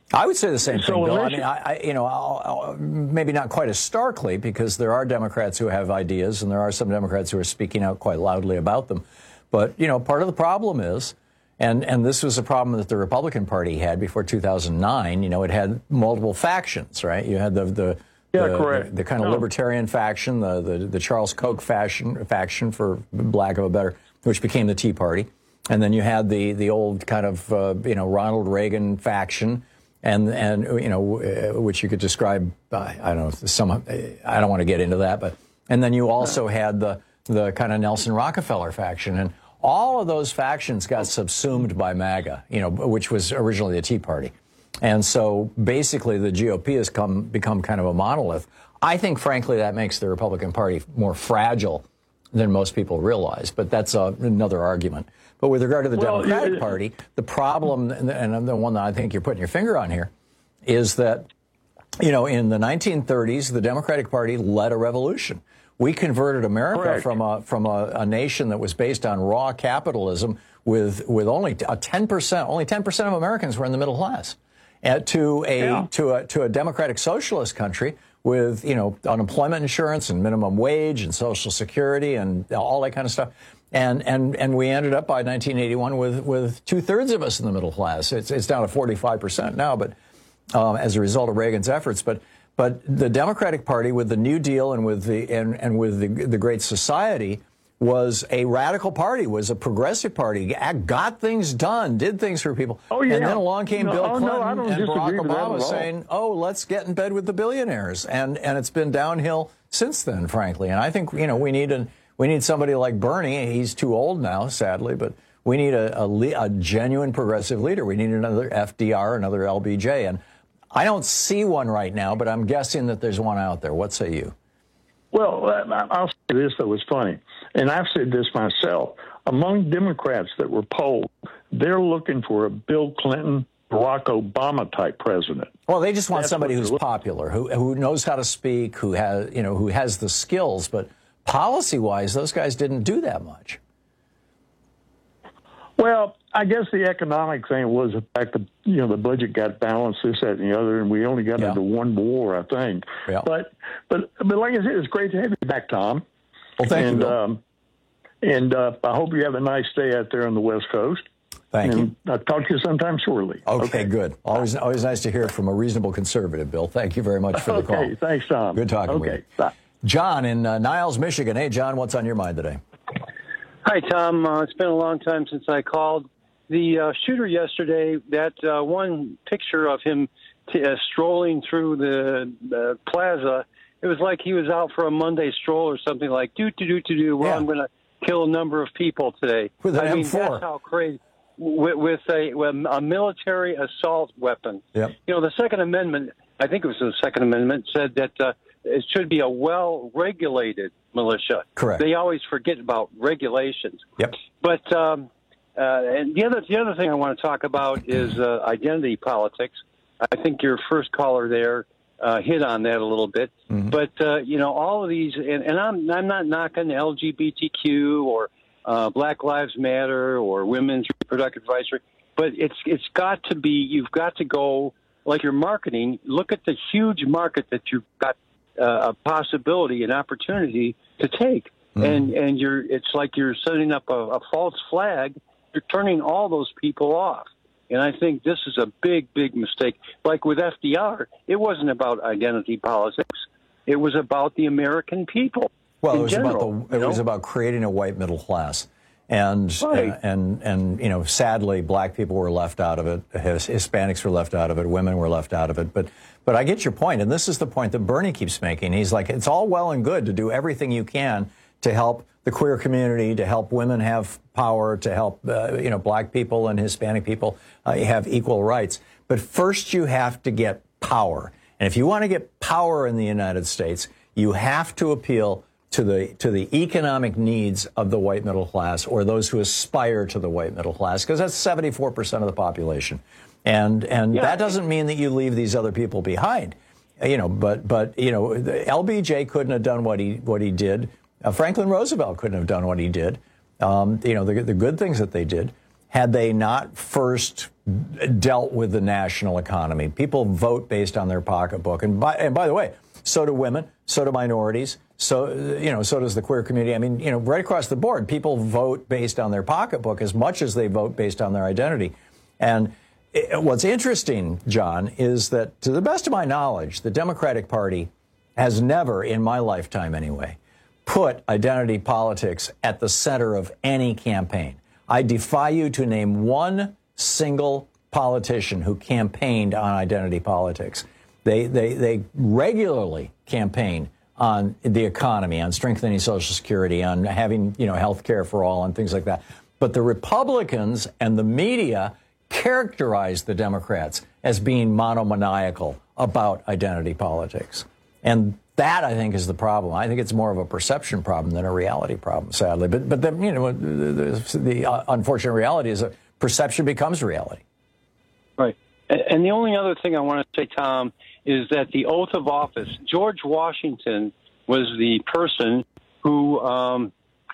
I would say the same So thing, Bill. I unless mean, you- I, I, you know, I'll, I'll, maybe not quite as starkly, because there are Democrats who have ideas, and there are some Democrats who are speaking out quite loudly about them. But, you know, part of the problem is, and, and this was a problem that the Republican Party had before two thousand nine, you know, it had multiple factions, right? You had the, the, Yeah, the, correct. the, the kind of No. libertarian faction, the, the, the Charles Koch faction, faction, for lack of a better, which became the Tea Party. And then you had the, the old kind of, uh, you know, Ronald Reagan faction, and, and you know, uh, which you could describe, uh, I don't know, some, I don't want to get into that, but, and then you also had the, the kind of Nelson Rockefeller faction. And all of those factions got subsumed by MAGA, you know, which was originally the Tea Party. And so basically the G O P has come become kind of a monolith. I think, frankly, that makes the Republican Party more fragile than most people realize. But that's uh, another argument. But with regard to the Well, Democratic yeah, Party, the problem, and the one that I think you're putting your finger on here, is that, you know, in the nineteen thirties, the Democratic Party led a revolution. We converted America Correct. from a from a, a nation that was based on raw capitalism with with only a ten percent, only ten percent of Americans were in the middle class, uh, to a Yeah. to a to a democratic socialist country with, you know, unemployment insurance and minimum wage and Social Security and all that kind of stuff. And and and we ended up by nineteen eighty-one with with two thirds of us in the middle class. It's it's down to forty-five percent now, but um, as a result of Reagan's efforts. But but the Democratic Party, with the New Deal and with the and and with the the Great Society, was a radical party, was a progressive party, got things done, did things for people. Oh, yeah. And then along came No, Bill oh, Clinton no, I don't and Barack disagree with that Obama at all. saying, oh, let's get in bed with the billionaires. And and it's been downhill since then, frankly. And I think, you know, we need a, we need somebody like Bernie. He's too old now, sadly, but we need a, a, le- a genuine progressive leader. We need another F D R, another L B J. And I don't see one right now, but I'm guessing that there's one out there. What say you? Well, I- I'll say this, though, was funny. And I've said this myself. Among Democrats that were polled, they're looking for a Bill Clinton, Barack Obama type president. Well, they just want That's somebody what who's they're looking- popular, who who knows how to speak, who has, you know, who has the skills. But policy-wise, those guys didn't do that much. Well, I guess the economic thing was the fact that, you know, the budget got balanced, this, that, and the other, and we only got Yeah. into one war, I think. Yeah. But, but, but like I said, it's great to have you back, Tom. Well, thank and, you, Bill. Um, and uh, I hope you have a nice day out there on the West Coast. Thank and you. I'll talk to you sometime shortly. Okay, good. Always always nice to hear from a reasonable conservative, Bill. Thank you very much for the call. Okay, thanks, Tom. Good talking Okay, with you. bye. John in uh, Niles, Michigan. Hey, John, what's on your mind today? Hi, Tom. Uh, it's been a long time since I called. The uh, shooter yesterday, that uh, one picture of him t- uh, strolling through the, the plaza, it was like he was out for a Monday stroll or something like, do, do, do, do, do, well, Yeah. I'm going to kill a number of people today. With an I mean, M four. that's how crazy. With, with, a, with a military assault weapon. Yep. You know, the Second Amendment, I think it was the Second Amendment, said that uh, it should be a well-regulated militia. Correct. They always forget about regulations. Yep. But um, uh, and the other the other thing I want to talk about is uh, identity politics. I think your first caller there uh, hit on that a little bit. Mm-hmm. But uh, you know, all of these, and, and I'm I'm not knocking L G B T Q or uh, Black Lives Matter or women's reproductive rights, but it's it's got to be. You've got to go like your marketing. Look at the huge market that you've got uh, a possibility, an opportunity to take. Mm-hmm. And and you're it's like you're setting up a, a false flag. You're turning all those people off. And I think this is a big, big mistake. Like with F D R, it wasn't about identity politics. It was about the American people. Well, in it was general, about the, it you know? was about creating a white middle class. And, Right. uh, and, and, you know, sadly, black people were left out of it. His, Hispanics were left out of it. Women were left out of it. But, but I get your point. And this is the point that Bernie keeps making. He's like, it's all well and good to do everything you can to help the queer community, to help women have power, to help, uh, you know, black people and Hispanic people uh, have equal rights. But first you have to get power. And if you want to get power in the United States, you have to appeal to the to the economic needs of the white middle class, or those who aspire to the white middle class, because that's seventy-four percent of the population. And and Yeah. that doesn't mean that you leave these other people behind. You know, but but you know, the L B J couldn't have done what he what he did. Uh, Franklin Roosevelt couldn't have done what he did. Um, you know, the the good things that they did. had they not first dealt with the national economy. People vote based on their pocketbook. And by, and by the way, so do women, so do minorities, so, you know, so does the queer community. I mean, you know, right across the board, people vote based on their pocketbook as much as they vote based on their identity. And it, what's interesting, John, is that to the best of my knowledge, the Democratic Party has never, in my lifetime anyway, put identity politics at the center of any campaign. I defy you to name one single politician who campaigned on identity politics. They, they, they regularly campaign on the economy, on strengthening Social Security, on having, you know, health care for all, and things like that. But the Republicans and the media characterize the Democrats as being monomaniacal about identity politics. And that, I think, is the problem. I think it's more of a perception problem than a reality problem, sadly. But, but the, you know, the, the, the uh, unfortunate reality is that perception becomes reality. Right. And the only other thing I want to say, Tom, is that the oath of office, George Washington was the person who, um,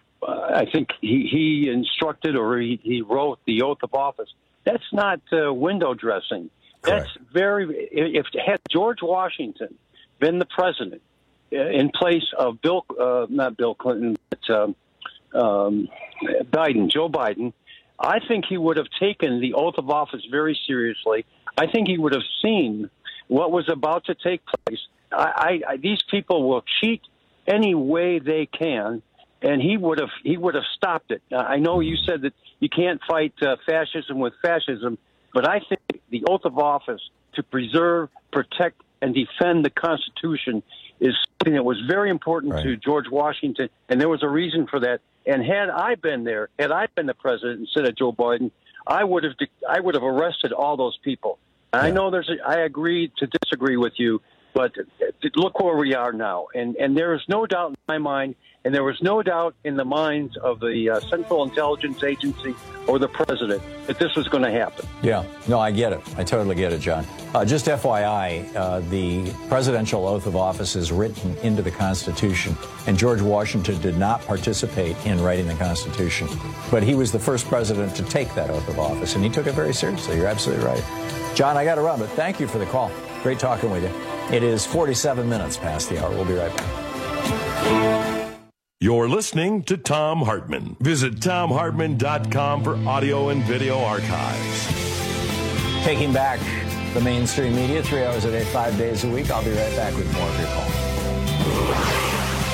I think he, he instructed or he, he wrote the oath of office. That's not uh, window dressing. Correct. That's very, if had George Washington been the president in place of Bill, uh, not Bill Clinton, but um, um, Biden, Joe Biden, I think he would have taken the oath of office very seriously. I think he would have seen what was about to take place. I, I, these people will cheat any way they can, and he would have he would have stopped it. I know you said that you can't fight uh, fascism with fascism, but I think the oath of office to preserve, protect, and defend the Constitution is something that was very important right. to George Washington, and there was a reason for that. And had I been there, had I been the president instead of Joe Biden, I would have I would have arrested all those people. Yeah. I know there's a, I agree to disagree with you, but look where we are now. And and there is no doubt in my mind, and there was no doubt in the minds of the uh, Central Intelligence Agency or the president that this was going to happen. Yeah, no, I get it. I totally get it, John. Uh, just F Y I, uh, the presidential oath of office is written into the Constitution, and George Washington did not participate in writing the Constitution, but he was the first president to take that oath of office, and he took it very seriously. You're absolutely right. John, I got to run, but thank you for the call. Great talking with you. It is forty-seven minutes past the hour. We'll be right back. You're listening to Thom Hartmann. Visit Thom Hartmann dot com for audio and video archives. Taking back the mainstream media three hours a day, five days a week. I'll be right back with more of your call.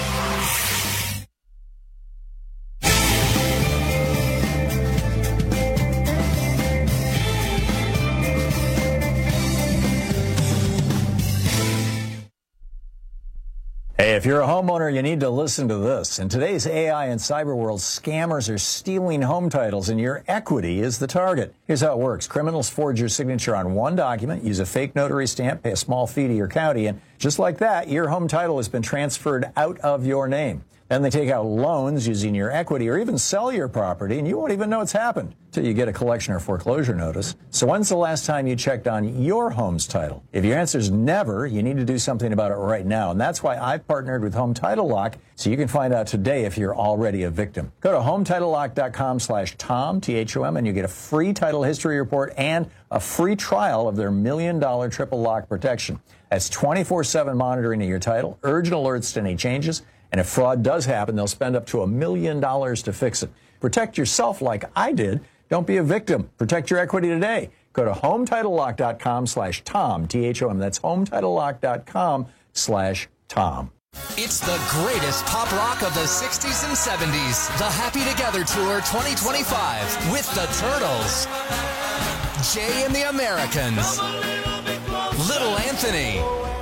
Hey, if you're a homeowner, you need to listen to this. In today's A I and cyber world, scammers are stealing home titles, and your equity is the target. Here's how it works. Criminals forge your signature on one document, use a fake notary stamp, pay a small fee to your county, and just like that, your home title has been transferred out of your name. Then they take out loans using your equity or even sell your property, and you won't even know it's happened until you get a collection or foreclosure notice. So when's the last time you checked on your home's title? If your answer is never, you need to do something about it right now. And that's why I've partnered with Home Title Lock, so you can find out today if you're already a victim. Go to home title lock dot com slash Tom, T H O M, and you get a free title history report and a free trial of their million dollar triple lock protection. That's twenty-four seven monitoring of your title, urgent alerts to any changes, and if fraud does happen, they'll spend up to a million dollars to fix it. Protect yourself like I did. Don't be a victim. Protect your equity today. Go to home title lock dot com slash Tom, T H O M. That's home title lock dot com slash Tom. It's the greatest pop rock of the sixties and seventies. The Happy Together Tour twenty twenty-five with the Turtles, Jay and the Americans, Little Anthony,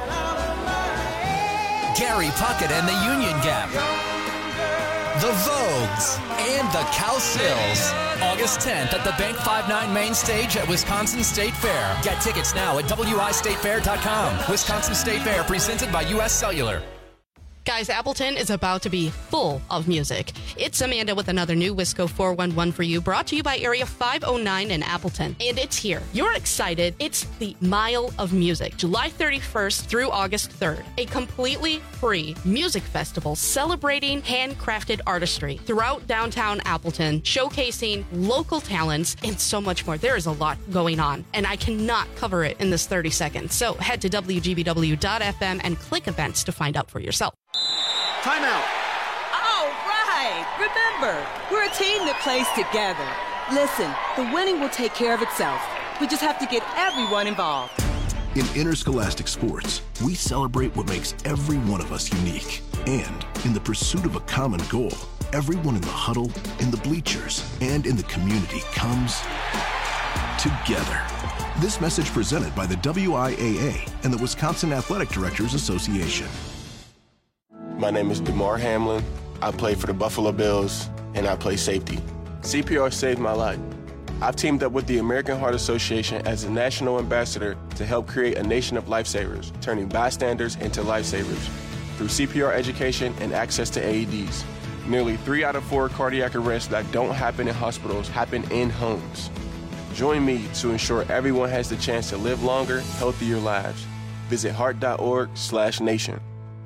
Gary Puckett and the Union Gap, the Vogues, and the Cowsills. August tenth at the Bank fifty-nine Main Stage at Wisconsin State Fair. Get tickets now at W I state fair dot com. Wisconsin State Fair presented by U S Cellular. Guys, Appleton is about to be full of music. It's Amanda with another new Wisco four one one for you, brought to you by Area five oh nine in Appleton. And it's here. You're excited. It's the Mile of Music, July thirty-first through August third. A completely free music festival celebrating handcrafted artistry throughout downtown Appleton, showcasing local talents and so much more. There is a lot going on, and I cannot cover it in this thirty seconds. So head to W G B W dot F M and click events to find out for yourself. Timeout. All right. Remember, we're a team that plays together. Listen, the winning will take care of itself. We just have to get everyone involved. In interscholastic sports, we celebrate what makes every one of us unique. And in the pursuit of a common goal, everyone in the huddle, in the bleachers, and in the community comes together. This message presented by the W I A A and the Wisconsin Athletic Directors Association. My name is DeMar Hamlin. I play for the Buffalo Bills, and I play safety. C P R saved my life. I've teamed up with the American Heart Association as a national ambassador to help create a nation of lifesavers, turning bystanders into lifesavers through C P R education and access to A E Ds. Nearly three out of four cardiac arrests that don't happen in hospitals happen in homes. Join me to ensure everyone has the chance to live longer, healthier lives. Visit heart.org slash nation.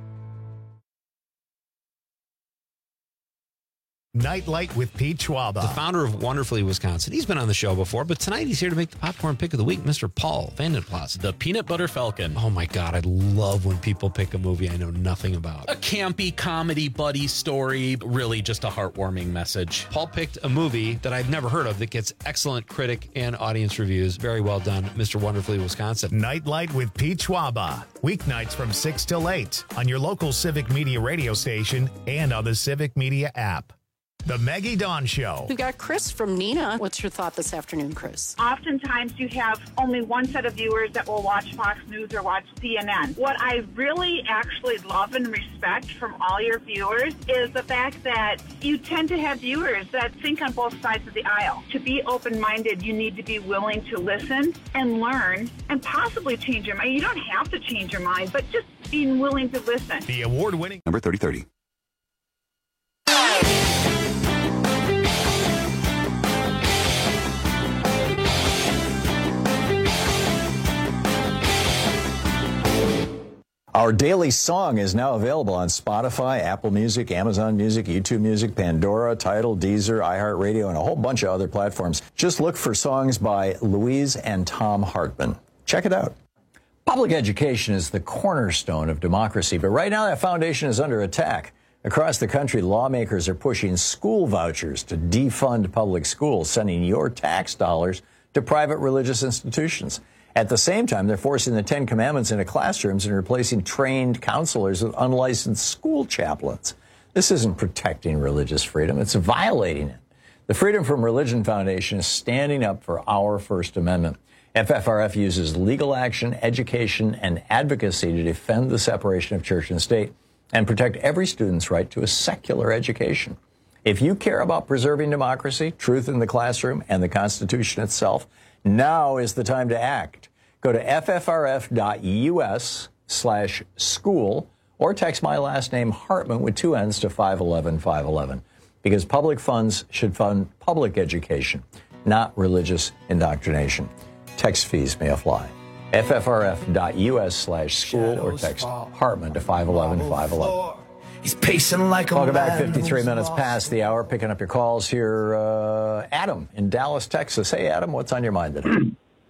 Nightlight with Pete Schwaba, the founder of Wonderfully Wisconsin. He's been on the show before, but tonight he's here to make the popcorn pick of the week, Mister Paul Vandenplas. The Peanut Butter Falcon. Oh my God, I love when people pick a movie I know nothing about. A campy comedy buddy story, really just a heartwarming message. Paul picked a movie that I've never heard of that gets excellent critic and audience reviews. Very well done, Mister Wonderfully Wisconsin. Nightlight with Pete Schwaba, weeknights from six till eight on your local Civic Media radio station and on the Civic Media app. The Maggie Dawn Show. We've got Chris from Neenah. What's your thought this afternoon, Chris? Oftentimes you have only one set of viewers that will watch Fox News or watch C N N. What I really actually love and respect from all your viewers is the fact that you tend to have viewers that think on both sides of the aisle. To be open-minded, you need to be willing to listen and learn and possibly change your mind. You don't have to change your mind, but just being willing to listen. The award-winning number thirty thirty. Our daily song is now available on Spotify, Apple Music, Amazon Music, YouTube Music, Pandora, Tidal, Deezer, iHeartRadio, and a whole bunch of other platforms. Just look for songs by Louise and Tom Hartman. Check it out. Public education is the cornerstone of democracy, but right now that foundation is under attack. Across the country, lawmakers are pushing school vouchers to defund public schools, sending your tax dollars to private religious institutions. At the same time, they're forcing the Ten Commandments into classrooms and replacing trained counselors with unlicensed school chaplains. This isn't protecting religious freedom, it's violating it. The Freedom from Religion Foundation is standing up for our First Amendment. F F R F uses legal action, education, and advocacy to defend the separation of church and state and protect every student's right to a secular education. If you care about preserving democracy, truth in the classroom, and the Constitution itself, now is the time to act. Go to ffrf.us slash school or text my last name Hartman with two N's to five eleven five eleven because public funds should fund public education, not religious indoctrination. Text fees may apply. ffrf.us slash school or text Hartman to five eleven five eleven. He's pacing like a Welcome back, fifty-three minutes past the hour. Picking up your calls here, uh, Adam in Dallas, Texas. Hey, Adam, what's on your mind today?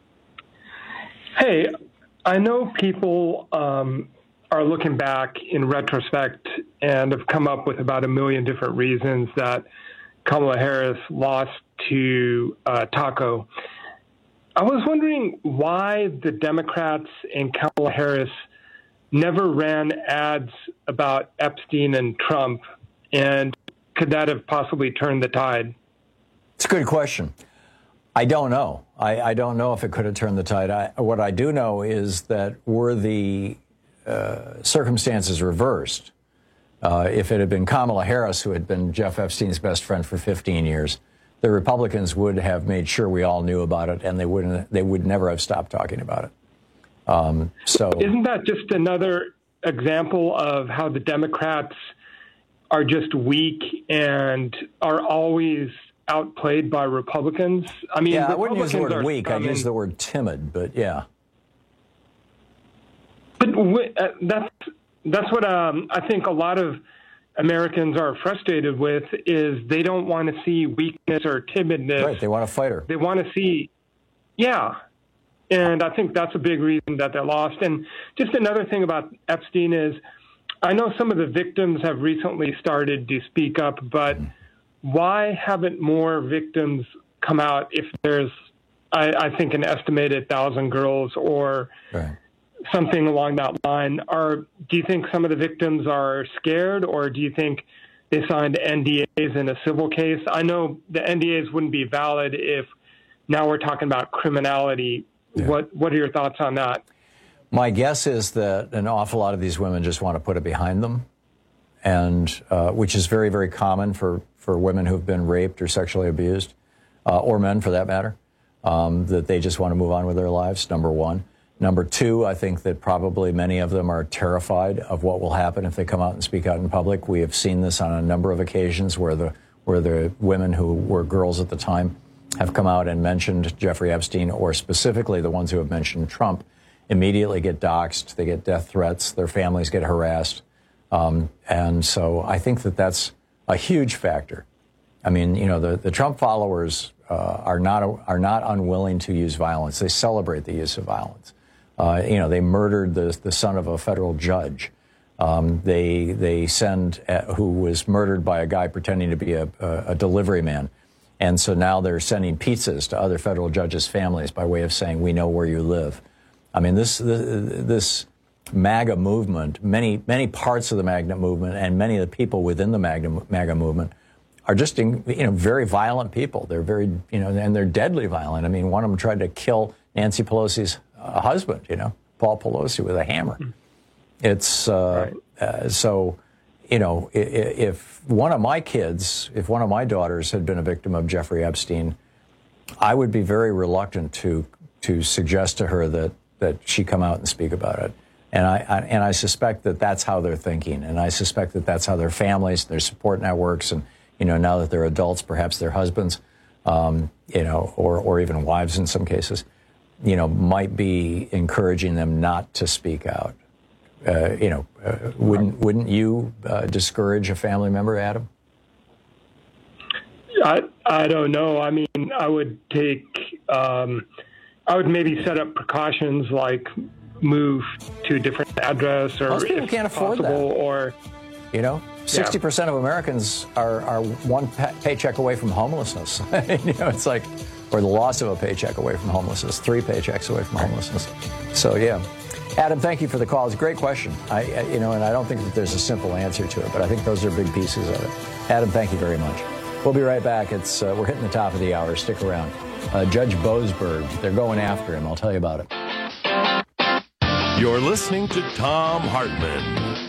Hey, I know people um, are looking back in retrospect and have come up with about a million different reasons that Kamala Harris lost to uh, Taco. I was wondering why the Democrats and Kamala Harris never ran ads about Epstein and Trump, and could that have possibly turned the tide? It's a good question. I don't know. I, I don't know if it could have turned the tide. I, what I do know is that were the uh, circumstances reversed, uh, if it had been Kamala Harris, who had been Jeff Epstein's best friend for fifteen years, the Republicans would have made sure we all knew about it, and they wouldn't. They would never have stopped talking about it. Um, so isn't that just another example of how the Democrats are just weak and are always outplayed by Republicans? I mean, yeah, I wouldn't use the Republicans word are weak. I'd coming- use the word timid, but yeah. But w- uh, that's that's what um, I think a lot of Americans are frustrated with, is they don't want to see weakness or timidness. Right, they want a fighter. They want to see, yeah. And I think that's a big reason that they're lost. And just another thing about Epstein is, I know some of the victims have recently started to speak up, but why haven't more victims come out if there's, I, I think, an estimated thousand girls or right. something along that line? Are, do you think some of the victims are scared, or do you think they signed N D As in a civil case? I know the N D As wouldn't be valid if now we're talking about criminality. Yeah. What What are your thoughts on that? My guess is that an awful lot of these women just want to put it behind them, and uh, which is very, very common for, for women who've been raped or sexually abused, uh, or men for that matter, um, that they just want to move on with their lives, number one. Number two, I think that probably many of them are terrified of what will happen if they come out and speak out in public. We have seen this on a number of occasions where the where the women who were girls at the time have come out and mentioned Jeffrey Epstein, or specifically the ones who have mentioned Trump, immediately get doxxed, they get death threats, their families get harassed. Um, and so I think that that's a huge factor. I mean, you know, the, the Trump followers uh, are not are not unwilling to use violence. They celebrate the use of violence. Uh, you know, they murdered the, the son of a federal judge. Um, they they send, uh, who was murdered by a guy pretending to be a, a, a delivery man. And so now they're sending pizzas to other federal judges' families by way of saying, we know where you live. I mean, this this MAGA movement, many many parts of the MAGA movement, and many of the people within the MAGA, MAGA movement are just, you know, very violent people. They're very, you know, and they're deadly violent. I mean, one of them tried to kill Nancy Pelosi's uh, husband, you know, Paul Pelosi, with a hammer. It's uh, right. uh, so, you know, if one of my kids, if one of my daughters had been a victim of Jeffrey Epstein, I would be very reluctant to to suggest to her that that she come out and speak about it. And I, I and I suspect that that's how they're thinking, and I suspect that that's how their families, their support networks, and, you know, now that they're adults, perhaps their husbands, um, you know, or or even wives in some cases, you know, might be encouraging them not to speak out. Uh, you know, uh, wouldn't wouldn't you uh, discourage a family member, Adam? I I don't know. I mean, I would take, um, I would maybe set up precautions like move to a different address, or most people if can't afford possible, that. Or you know, sixty yeah. percent of Americans are are one pa- paycheck away from homelessness. You know, it's like, or the loss of a paycheck away from homelessness, three paychecks away from homelessness. So yeah. Adam, thank you for the call. It's a great question. I, you know, and I don't think that there's a simple answer to it, but I think those are big pieces of it. Adam, thank you very much. We'll be right back. It's uh, we're hitting the top of the hour. Stick around. Uh, Judge Boasberg, they're going after him. I'll tell you about it. You're listening to Thom Hartmann.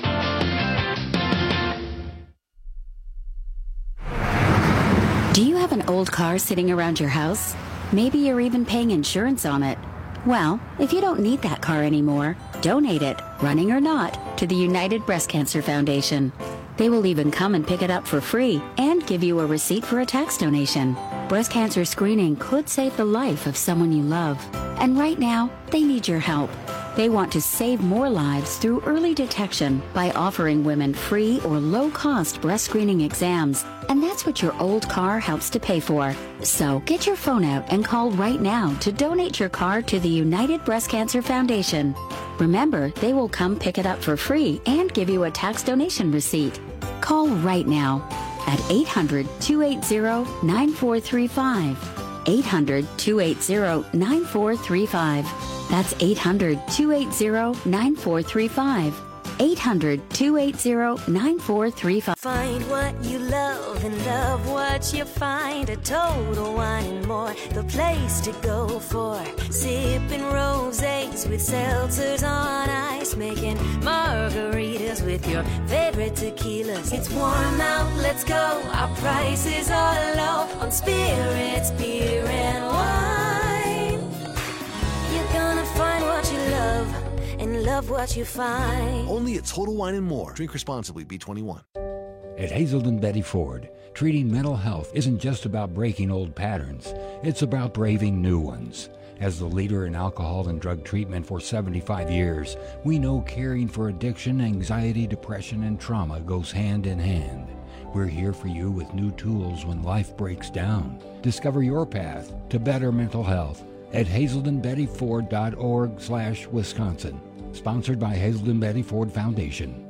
Do you have an old car sitting around your house? Maybe you're even paying insurance on it. Well, if you don't need that car anymore, donate it, running or not, to the United Breast Cancer Foundation. They will even come and pick it up for free and give you a receipt for a tax donation. Breast cancer screening could save the life of someone you love. And right now, they need your help. They want to save more lives through early detection by offering women free or low-cost breast screening exams. And that's what your old car helps to pay for. So get your phone out and call right now to donate your car to the United Breast Cancer Foundation. Remember, they will come pick it up for free and give you a tax donation receipt. Call right now at eight hundred, two eight zero, nine four three five. eight hundred, two eight zero, nine four three five. That's eight hundred, two eight zero, nine four three five. eight hundred, two eight zero, nine four three five. Find what you love and love what you find. A Total Wine and More, the place to go for sipping rosés with seltzers on ice, making margaritas with your favorite tequilas. It's warm out, let's go. Our prices are low on spirits, beer, and wine. You're gonna find what you love and love love what you find. Only at Total Wine and More. Drink responsibly. B twenty-one. At Hazelden Betty Ford, treating mental health isn't just about breaking old patterns. It's about braving new ones. As the leader in alcohol and drug treatment for seventy-five years, we know caring for addiction, anxiety, depression, and trauma goes hand in hand. We're here for you with new tools when life breaks down. Discover your path to better mental health at hazelden betty ford dot org slash Wisconsin. Sponsored by Hazelden Betty Ford Foundation.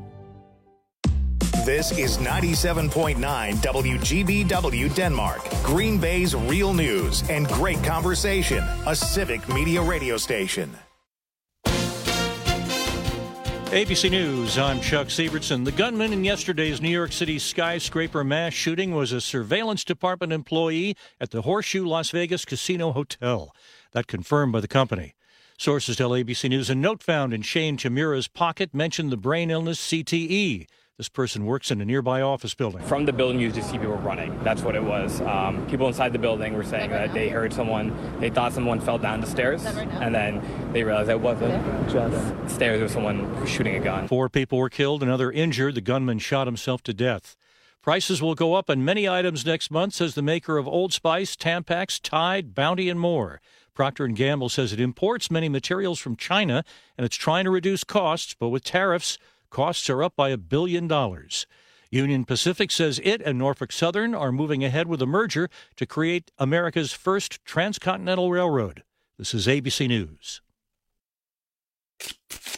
This is ninety-seven point nine W G B W Denmark, Green Bay's real news and great conversation, a civic media radio station. A B C News, I'm Chuck Sievertson. The gunman in yesterday's New York City skyscraper mass shooting was a surveillance department employee at the Horseshoe Las Vegas Casino Hotel. That confirmed by the company. Sources tell A B C News a note found in Shane Tamura's pocket mentioned the brain illness C T E. This person works in a nearby office building. From the building, you just see people running. That's what it was. Um, people inside the building were saying that they heard someone, they thought someone fell down the stairs, and then they realized it wasn't just stairs, it was someone shooting a gun. Four people were killed, another injured. The gunman shot himself to death. Prices will go up on many items next month, says the maker of Old Spice, Tampax, Tide, Bounty, and more. Procter and Gamble says it imports many materials from China, and it's trying to reduce costs, but with tariffs, costs are up by a billion dollars. Union Pacific says it and Norfolk Southern are moving ahead with a merger to create America's first transcontinental railroad. This is A B C News.